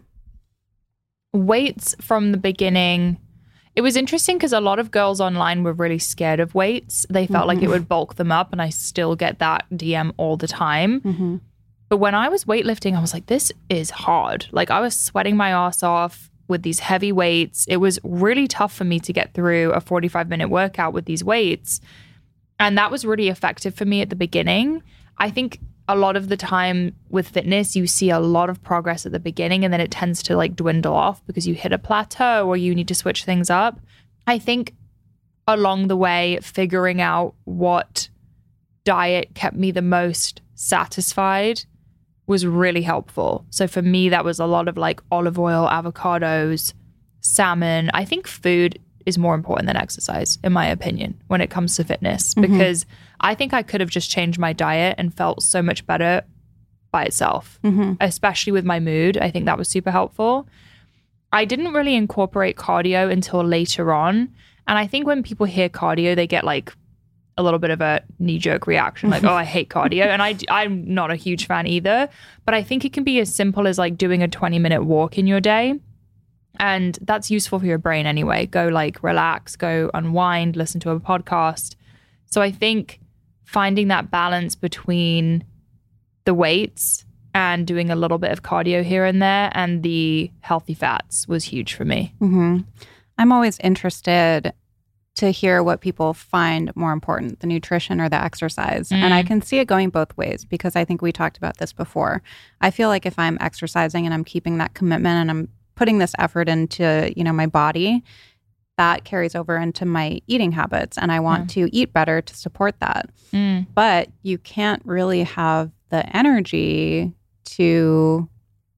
Weights from the beginning. It was interesting because a lot of girls online were really scared of weights. They felt like it would bulk them up, and I still get that DM all the time. But when I was weightlifting, I was like, this is hard. Like I was sweating my ass off with these heavy weights. It was really tough for me to get through a 45-minute workout with these weights. And that was really effective for me at the beginning. I think a lot of the time with fitness, you see a lot of progress at the beginning and then it tends to like dwindle off because you hit a plateau or you need to switch things up. I think along the way, figuring out what diet kept me the most satisfied was really helpful. So for me, that was a lot of like olive oil, avocados, salmon. I think food is more important than exercise, in my opinion, when it comes to fitness, because I think I could have just changed my diet and felt so much better by itself, especially with my mood. I think that was super helpful. I didn't really incorporate cardio until later on. And I think when people hear cardio, they get like a little bit of a knee-jerk reaction, like, oh, I hate cardio. And I'm not a huge fan either. But I think it can be as simple as like doing a 20-minute walk in your day. And that's useful for your brain anyway. Go like relax, go unwind, listen to a podcast. So I think finding that balance between the weights and doing a little bit of cardio here and there and the healthy fats was huge for me. I'm always interested to hear what people find more important, the nutrition or the exercise. And I can see it going both ways because I think we talked about this before. I feel like if I'm exercising and I'm keeping that commitment and I'm putting this effort into, my body, that carries over into my eating habits. And I want to eat better to support that. But you can't really have the energy to,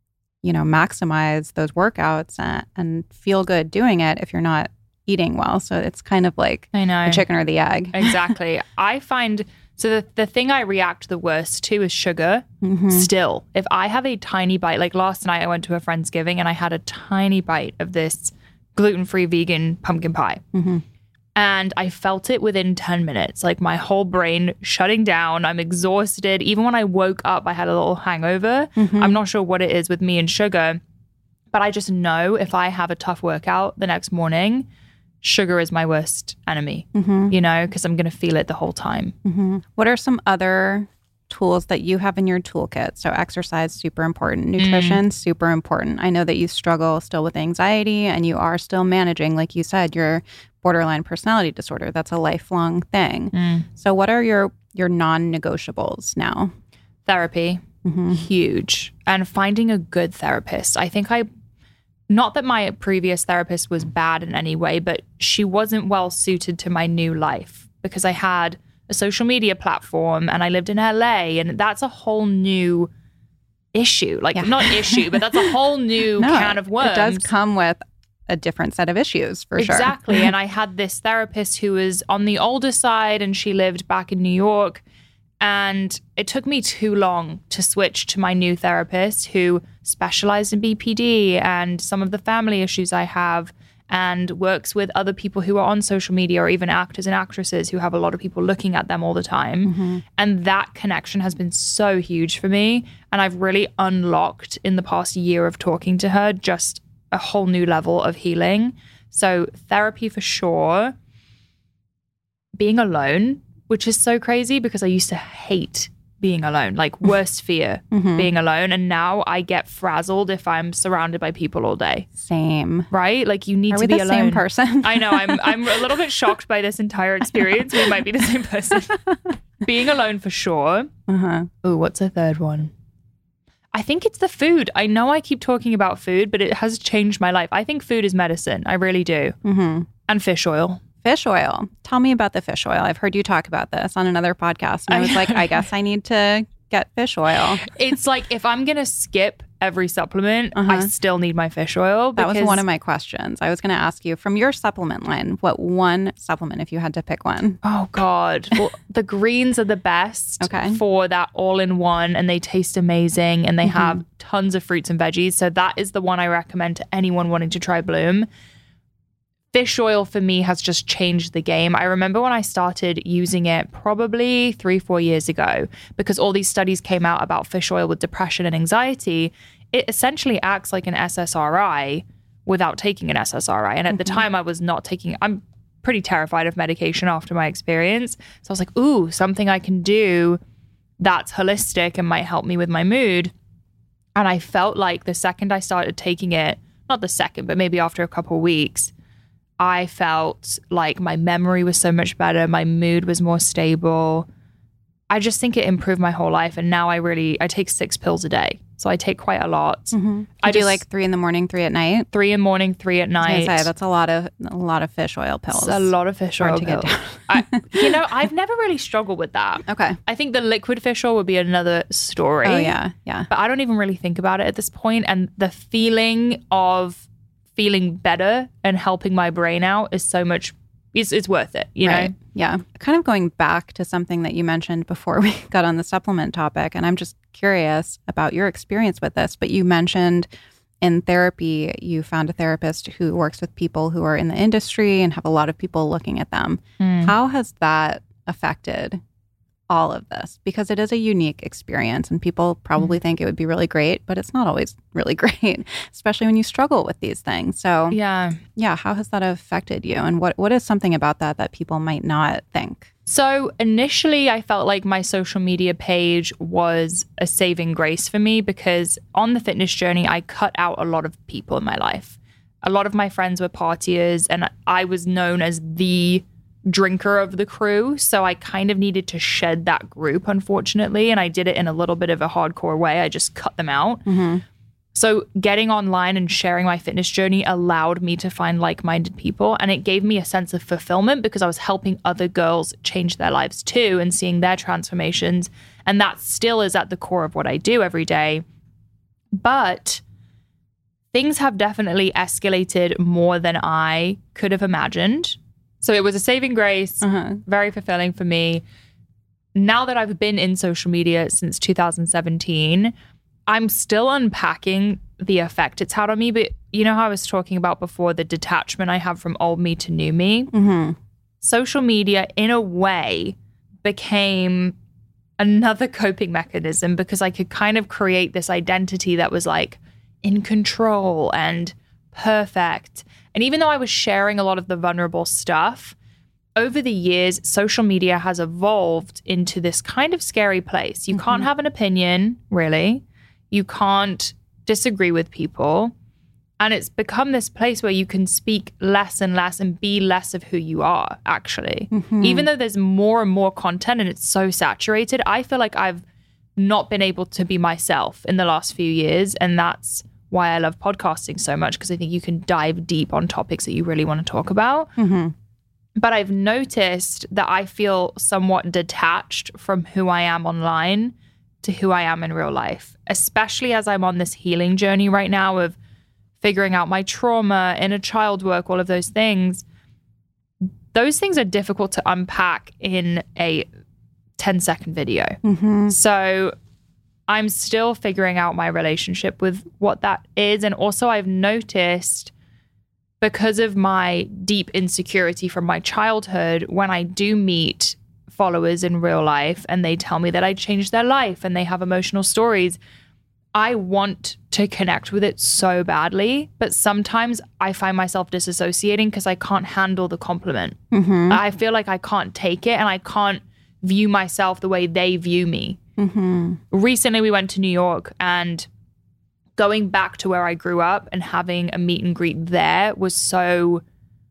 maximize those workouts and feel good doing it if you're not eating well. So it's kind of like the chicken or the egg. Exactly. I find... So the thing I react the worst to is sugar still. If I have a tiny bite, like last night I went to a Friendsgiving and I had a tiny bite of this gluten-free vegan pumpkin pie. And I felt it within 10 minutes, like my whole brain shutting down. I'm exhausted. Even when I woke up, I had a little hangover. I'm not sure what it is with me and sugar, but I just know if I have a tough workout the next morning, sugar is my worst enemy, because I'm going to feel it the whole time. What are some other tools that you have in your toolkit? So exercise, super important. Nutrition, super important. I know that you struggle still with anxiety and you are still managing, like you said, your borderline personality disorder. That's a lifelong thing. So what are your non-negotiables now? Therapy, huge. And finding a good therapist. I think not that my previous therapist was bad in any way, but she wasn't well suited to my new life because I had a social media platform and I lived in LA, and that's a whole new issue. Not issue, but that's a whole new can of worms. It does come with a different set of issues for sure. Exactly. And I had this therapist who was on the older side and she lived back in New York. And it took me too long to switch to my new therapist who specialized in BPD and some of the family issues I have and works with other people who are on social media or even actors and actresses who have a lot of people looking at them all the time. And that connection has been so huge for me. And I've really unlocked in the past year of talking to her just a whole new level of healing. So therapy for sure. Being alone, which is so crazy because I used to hate being alone, like worst fear, being alone. And now I get frazzled if I'm surrounded by people all day. Same. Right? Like you need to be alone. Are we the same person? I know. I'm a little bit shocked by this entire experience. We might be the same person. Being alone for sure. Oh, what's a third one? I think it's the food. I know I keep talking about food, but it has changed my life. I think food is medicine. I really do. And fish oil. Fish oil. Tell me about the fish oil. I've heard you talk about this on another podcast. And I was like, I guess I need to get fish oil. It's like if I'm going to skip every supplement, I still need my fish oil. That was one of my questions. I was going to ask you, from your supplement line, what one supplement, if you had to pick one? Oh, God. Well, the greens are the best for that all-in-one, and they taste amazing, and they have tons of fruits and veggies. So that is the one I recommend to anyone wanting to try Bloom. Fish oil for me has just changed the game. I remember when I started using it probably 3-4 years ago, because all these studies came out about fish oil with depression and anxiety. It essentially acts like an SSRI without taking an SSRI. And at the time I'm pretty terrified of medication after my experience. So I was like, ooh, something I can do that's holistic and might help me with my mood. And I felt like the second I started taking it, not the second, but maybe after a couple of weeks, I felt like my memory was so much better. My mood was more stable. I just think it improved my whole life. And now I take 6 pills a day. So I take quite a lot. I do like 3 in the morning, 3 at night. 3 in the morning, 3 at night. I was gonna say, that's a lot of fish oil pills. It's a lot of fish oil pills. I've never really struggled with that. Okay. I think the liquid fish oil would be another story. Oh, yeah. But I don't even really think about it at this point. And the feeling of feeling better and helping my brain out is so much, it's worth it, you know? Yeah. Kind of going back to something that you mentioned before we got on the supplement topic, and I'm just curious about your experience with this, but you mentioned in therapy, you found a therapist who works with people who are in the industry and have a lot of people looking at them. How has that affected all of this? Because it is a unique experience and people probably think it would be really great, but it's not always really great, especially when you struggle with these things. So yeah, how has that affected you? And what is something about that people might not think? So initially I felt like my social media page was a saving grace for me, because on the fitness journey, I cut out a lot of people in my life. A lot of my friends were partiers and I was known as the drinker of the crew. So I kind of needed to shed that group, unfortunately. And I did it in a little bit of a hardcore way. I just cut them out. So getting online and sharing my fitness journey allowed me to find like-minded people. And it gave me a sense of fulfillment because I was helping other girls change their lives too and seeing their transformations. And that still is at the core of what I do every day. But things have definitely escalated more than I could have imagined. So it was a saving grace, very fulfilling for me. Now that I've been in social media since 2017, I'm still unpacking the effect it's had on me. But you know how I was talking about before, the detachment I have from old me to new me? Social media, in a way, became another coping mechanism because I could kind of create this identity that was like in control and perfect. And even though I was sharing a lot of the vulnerable stuff, over the years, social media has evolved into this kind of scary place. You can't have an opinion, really. You can't disagree with people. And it's become this place where you can speak less and less and be less of who you are, actually. Even though there's more and more content and it's so saturated, I feel like I've not been able to be myself in the last few years. And that's why I love podcasting so much, because I think you can dive deep on topics that you really want to talk about. But I've noticed that I feel somewhat detached from who I am online to who I am in real life, especially as I'm on this healing journey right now of figuring out my trauma, inner child work, all of those things. Those things are difficult to unpack in a 10-second video. So I'm still figuring out my relationship with what that is. And also I've noticed, because of my deep insecurity from my childhood, when I do meet followers in real life and they tell me that I changed their life and they have emotional stories, I want to connect with it so badly. But sometimes I find myself disassociating because I can't handle the compliment. I feel like I can't take it and I can't view myself the way they view me. Recently, we went to New York, and going back to where I grew up and having a meet and greet there was so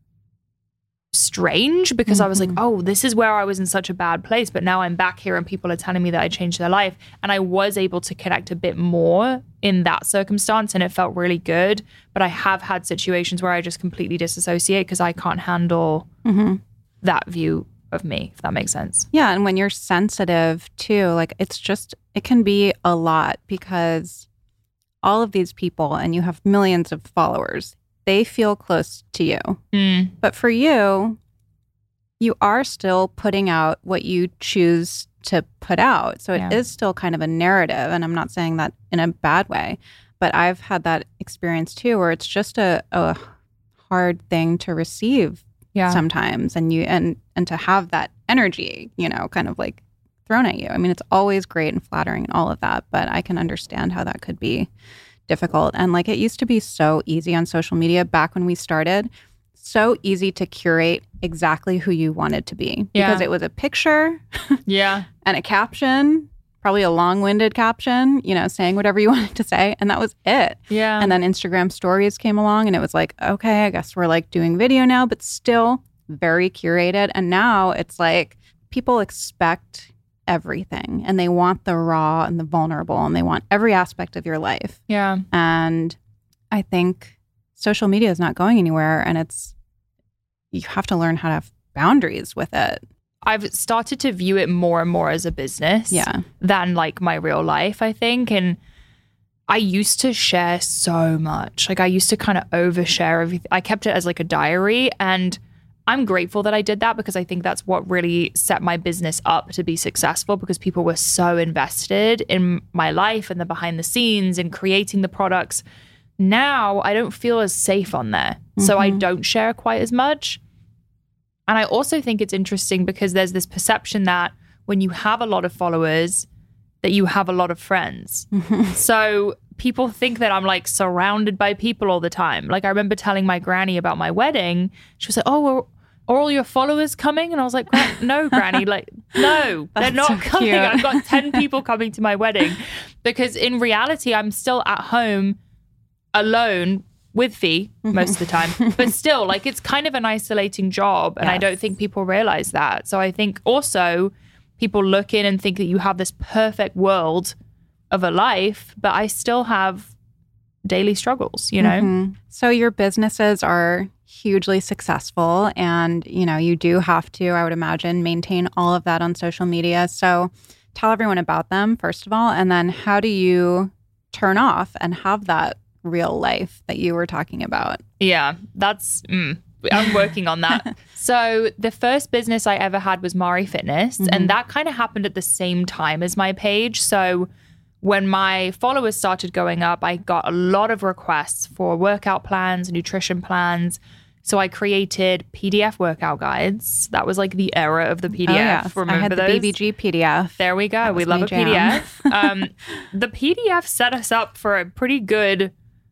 strange because I was like, oh, this is where I was in such a bad place, but now I'm back here and people are telling me that I changed their life. And I was able to connect a bit more in that circumstance, and it felt really good. But I have had situations where I just completely disassociate because I can't handle that view of me, if that makes sense. Yeah. And when you're sensitive too, like it can be a lot because all of these people, and you have millions of followers, they feel close to you. But for you, you are still putting out what you choose to put out. So it is still kind of a narrative. And I'm not saying that in a bad way, but I've had that experience too, where it's just a hard thing to receive sometimes. And to have that energy, kind of like thrown at you. I mean, it's always great and flattering and all of that, but I can understand how that could be difficult. And like it used to be so easy on social media back when we started, so easy to curate exactly who you wanted to be because it was a picture and a caption, probably a long-winded caption, saying whatever you wanted to say. And that was it. Yeah. And then Instagram stories came along and it was like, okay, I guess we're like doing video now, but still very curated. And now it's like people expect everything and they want the raw and the vulnerable and they want every aspect of your life. Yeah. And I think social media is not going anywhere, and you have to learn how to have boundaries with it. I've started to view it more and more as a business than like my real life, I think. And I used to share so much. Like I used to kind of overshare everything. I kept it as like a diary, and I'm grateful that I did that because I think that's what really set my business up to be successful, because people were so invested in my life and the behind the scenes and creating the products. Now I don't feel as safe on there. So I don't share quite as much. And I also think it's interesting because there's this perception that when you have a lot of followers, that you have a lot of friends. So people think that I'm like surrounded by people all the time. Like I remember telling my granny about my wedding. She was like, oh, are all your followers coming? And I was like, no, Granny, like, no, they're not so coming. Cute. I've got 10 people coming to my wedding, because in reality, I'm still at home alone with Fee most of the time, but still like it's kind of an isolating job. And I don't think people realize that. So I think also people look in and think that you have this perfect world of a life, but I still have daily struggles, So your businesses are hugely successful, and you do have to, I would imagine, maintain all of that on social media. So tell everyone about them first of all, and then how do you turn off and have that real life that you were talking about? Yeah, that's I'm working on that. So the first business I ever had was Mari Fitness, and that kind of happened at the same time as my page. So when my followers started going up, I got a lot of requests for workout plans, nutrition plans. So I created PDF workout guides. That was like the era of the PDF. Oh, yes. Remember I had those? The BBG PDF. There we go. We love a PDF. The PDF set us up for a pretty good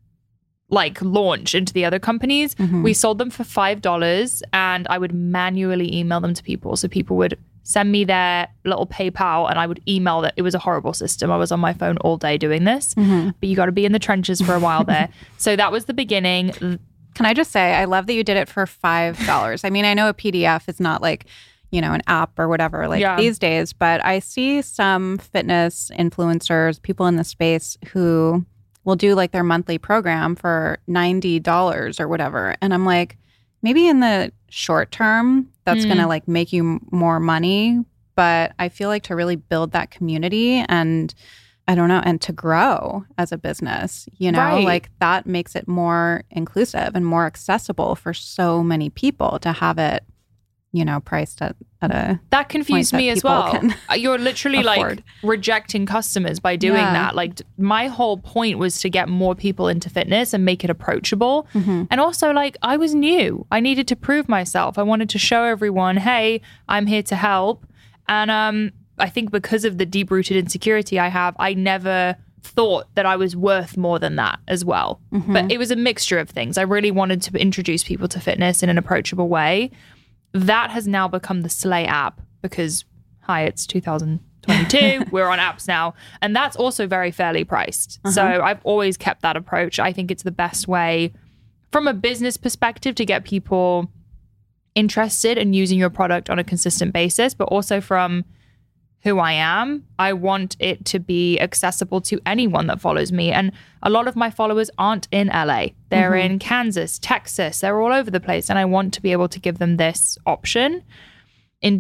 like launch into the other companies. We sold them for $5, and I would manually email them to people. So people would send me their little PayPal and I would email that. It was a horrible system. I was on my phone all day doing this, but you got to be in the trenches for a while there. So that was the beginning. Can I just say, I love that you did it for $5. I mean, I know a PDF is not like, an app or whatever these days, but I see some fitness influencers, people in the space who will do like their monthly program for $90 or whatever. And I'm like, maybe in the short term, that's going to like make you more money. But I feel like to really build that community and I don't know, and to grow as a business, like that makes it more inclusive and more accessible for so many people to have it, priced at a that confused me as well. You're literally like rejecting customers by doing that. Like my whole point was to get more people into fitness and make it approachable. And also like I was new. I needed to prove myself. I wanted to show everyone, hey, I'm here to help. And I think because of the deep-rooted insecurity I have, I never thought that I was worth more than that as well. But it was a mixture of things. I really wanted to introduce people to fitness in an approachable way. That has now become the Slay app because, hi, it's 2020. 22. We're on apps now. And that's also very fairly priced. So I've always kept that approach. I think it's the best way from a business perspective to get people interested in using your product on a consistent basis, but also from who I am, I want it to be accessible to anyone that follows me. And a lot of my followers aren't in LA. They're in Kansas, Texas. They're all over the place. And I want to be able to give them this option. In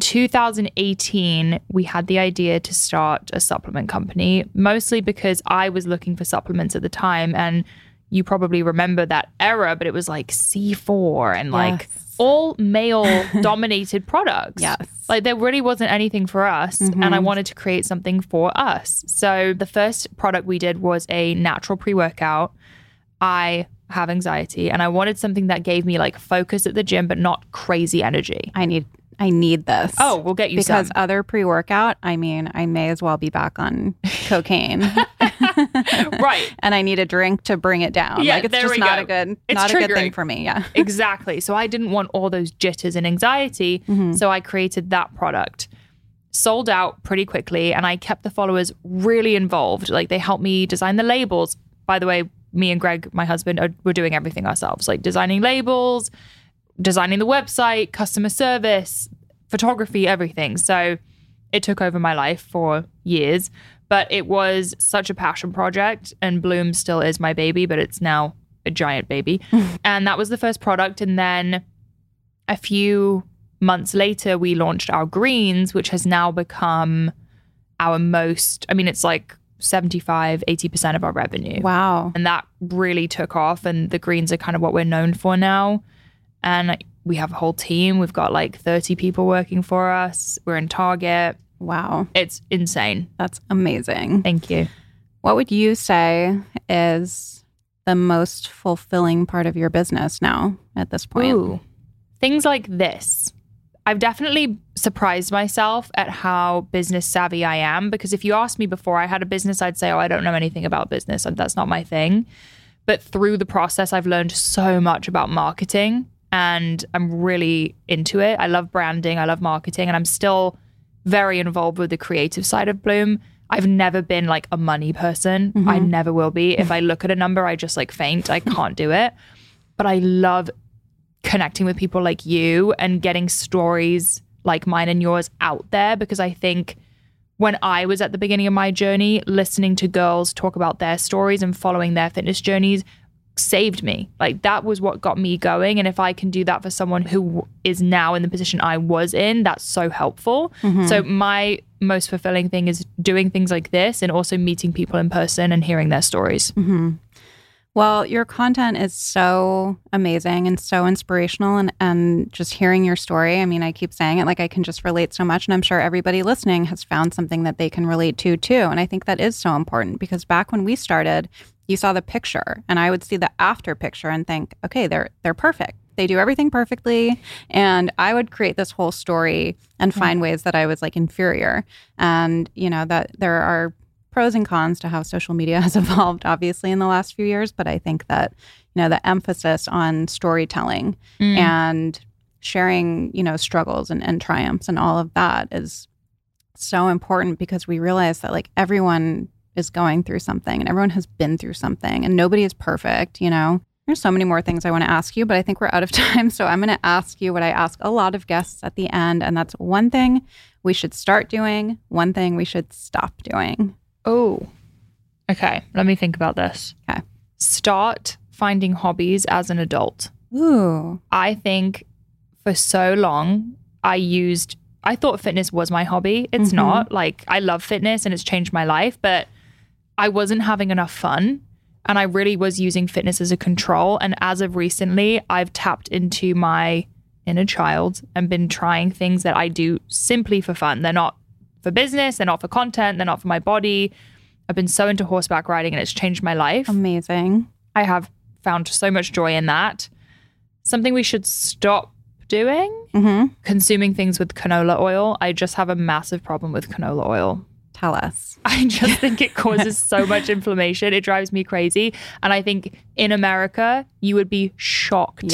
2018, we had the idea to start a supplement company, mostly because I was looking for supplements at the time. And you probably remember that era, but it was like C4 and like all male dominated products. Yes. Like there really wasn't anything for us. And I wanted to create something for us. So the first product we did was a natural pre-workout. I have anxiety and I wanted something that gave me like focus at the gym, but not crazy energy. I need this. Oh, we'll get you because some. other pre-workout, I mean, I may as well be back on cocaine. Right. And I need a drink to bring it down. Yeah, like it's there just we not go. a good It's not a good triggering. thing for me. Yeah. Exactly. So I didn't want all those jitters and anxiety. So I created that product. Sold out pretty quickly. And I kept the followers really involved. Like they helped me design the labels. By the way, me and Greg, my husband, were doing everything ourselves. Like designing labels, designing the website, customer service, photography, everything. So it took over my life for years. But it was such a passion project. And Bloom still is my baby, but it's now a giant baby. And that was the first product. And then a few months later, we launched our greens, which has now become our most, I mean, it's like 75, 80% of our revenue. Wow. And that really took off. And the greens are kind of what we're known for now. And we have a whole team. We've got like 30 people working for us. We're in Target. Wow. It's insane. That's amazing. Thank you. What would you say is the most fulfilling part of your business now at this point? Ooh, things like this. I've definitely surprised myself at how business savvy I am, because if you asked me before I had a business, I'd say, oh, I don't know anything about business. That's not my thing. But through the process, I've learned so much about marketing and I'm really into it. I love branding. I love marketing, and I'm still very involved with the creative side of Bloom. I've never been like a money person. I never will be. If I look at a number, I just like faint. I can't do it. But I love connecting with people like you and getting stories like mine and yours out there, because I think when I was at the beginning of my journey, listening to girls talk about their stories and following their fitness journeys saved me. Like that was what got me going. And if I can do that for someone who is now in the position I was in, that's so helpful. So my most fulfilling thing is doing things like this and also meeting people in person and hearing their stories. Well, your content is so amazing and so inspirational, and just hearing your story, I mean, I keep saying it, like I can just relate so much, and I'm sure everybody listening has found something that they can relate to too. And I think that is so important, because back when we started, you saw the picture and I would see the after picture and think, okay, they're perfect. They do everything perfectly. And I would create this whole story and find ways that I was like inferior. And, you know, that there are pros and cons to how social media has evolved, obviously, in the last few years. But I think that, you know, the emphasis on storytelling and sharing, you know, struggles and triumphs and all of that is so important, because we realize that like everyone is going through something and everyone has been through something and nobody is perfect, you know. There's so many more things I want to ask you, but I think we're out of time. So I'm going to ask you what I ask a lot of guests at the end. And that's one thing we should start doing, one thing we should stop doing. Oh, okay. Let me think about this. Okay. Start finding hobbies as an adult. Ooh. I think for so long, I thought fitness was my hobby. It's not. Like, I love fitness and it's changed my life, but I wasn't having enough fun. And I really was using fitness as a control. And as of recently, I've tapped into my inner child and been trying things that I do simply for fun. They're not for business. They're not for content. They're not for my body. I've been so into horseback riding and it's changed my life. Amazing. I have found so much joy in that. Something we should stop doing, consuming things with canola oil. I just have a massive problem with canola oil. Tell us. I just think it causes so much inflammation. It drives me crazy. And I think in America, you would be shocked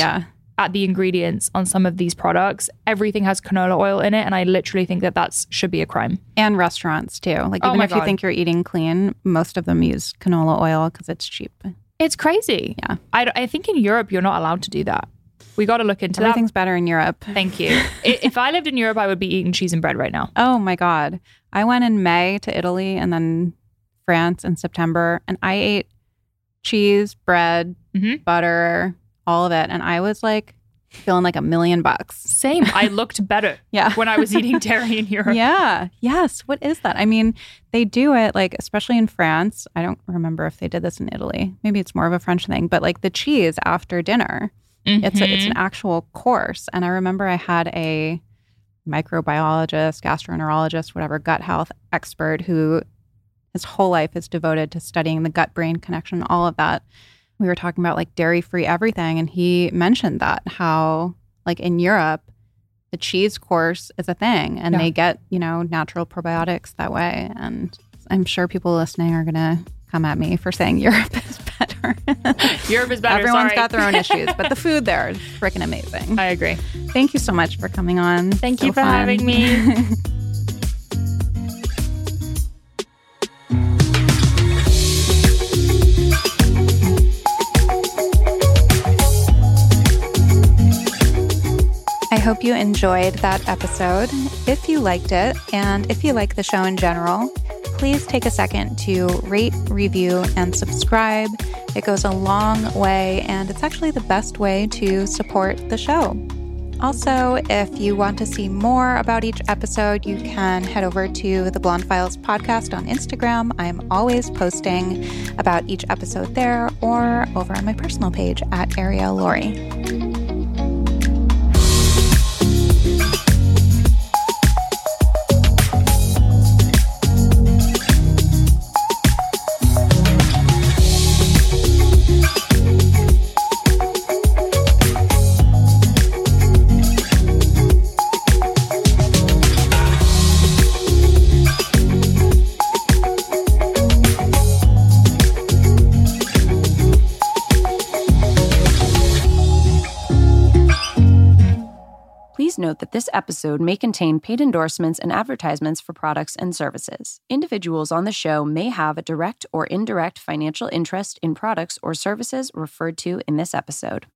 at the ingredients on some of these products, everything has canola oil in it. And I literally think that should be a crime. And restaurants too. Like even if you think you're eating clean, most of them use canola oil because it's cheap. It's crazy. Yeah. I think in Europe, you're not allowed to do that. We got to look into Everything's better in Europe. Thank you. If I lived in Europe, I would be eating cheese and bread right now. Oh my God. I went in May to Italy and then France in September, and I ate cheese, bread, butter, all of it. And I was like feeling like $1 million. Same. I looked better when I was eating dairy in Europe. Yeah. Yes. What is that? I mean, they do it like, especially in France. I don't remember if they did this in Italy. Maybe it's more of a French thing, but like the cheese after dinner, it's an actual course. And I remember I had a microbiologist, gastroenterologist, whatever, gut health expert who his whole life is devoted to studying the gut-brain connection, all of that. We were talking about like dairy-free everything. And he mentioned that how like in Europe, the cheese course is a thing and they get, natural probiotics that way. And I'm sure people listening are going to come at me for saying Europe is better. Europe is better. Everyone's got their own issues, but the food there is freaking amazing. I agree. Thank you so much for coming on. Thank you for having me. I hope you enjoyed that episode. If you liked it, and if you like the show in general, please take a second to rate, review, and subscribe. It goes a long way, and it's actually the best way to support the show. Also, if you want to see more about each episode, you can head over to the Blonde Files podcast on Instagram. I'm always posting about each episode there, or over on my personal page at Ariel Laurie. Note that this episode may contain paid endorsements and advertisements for products and services. Individuals on the show may have a direct or indirect financial interest in products or services referred to in this episode.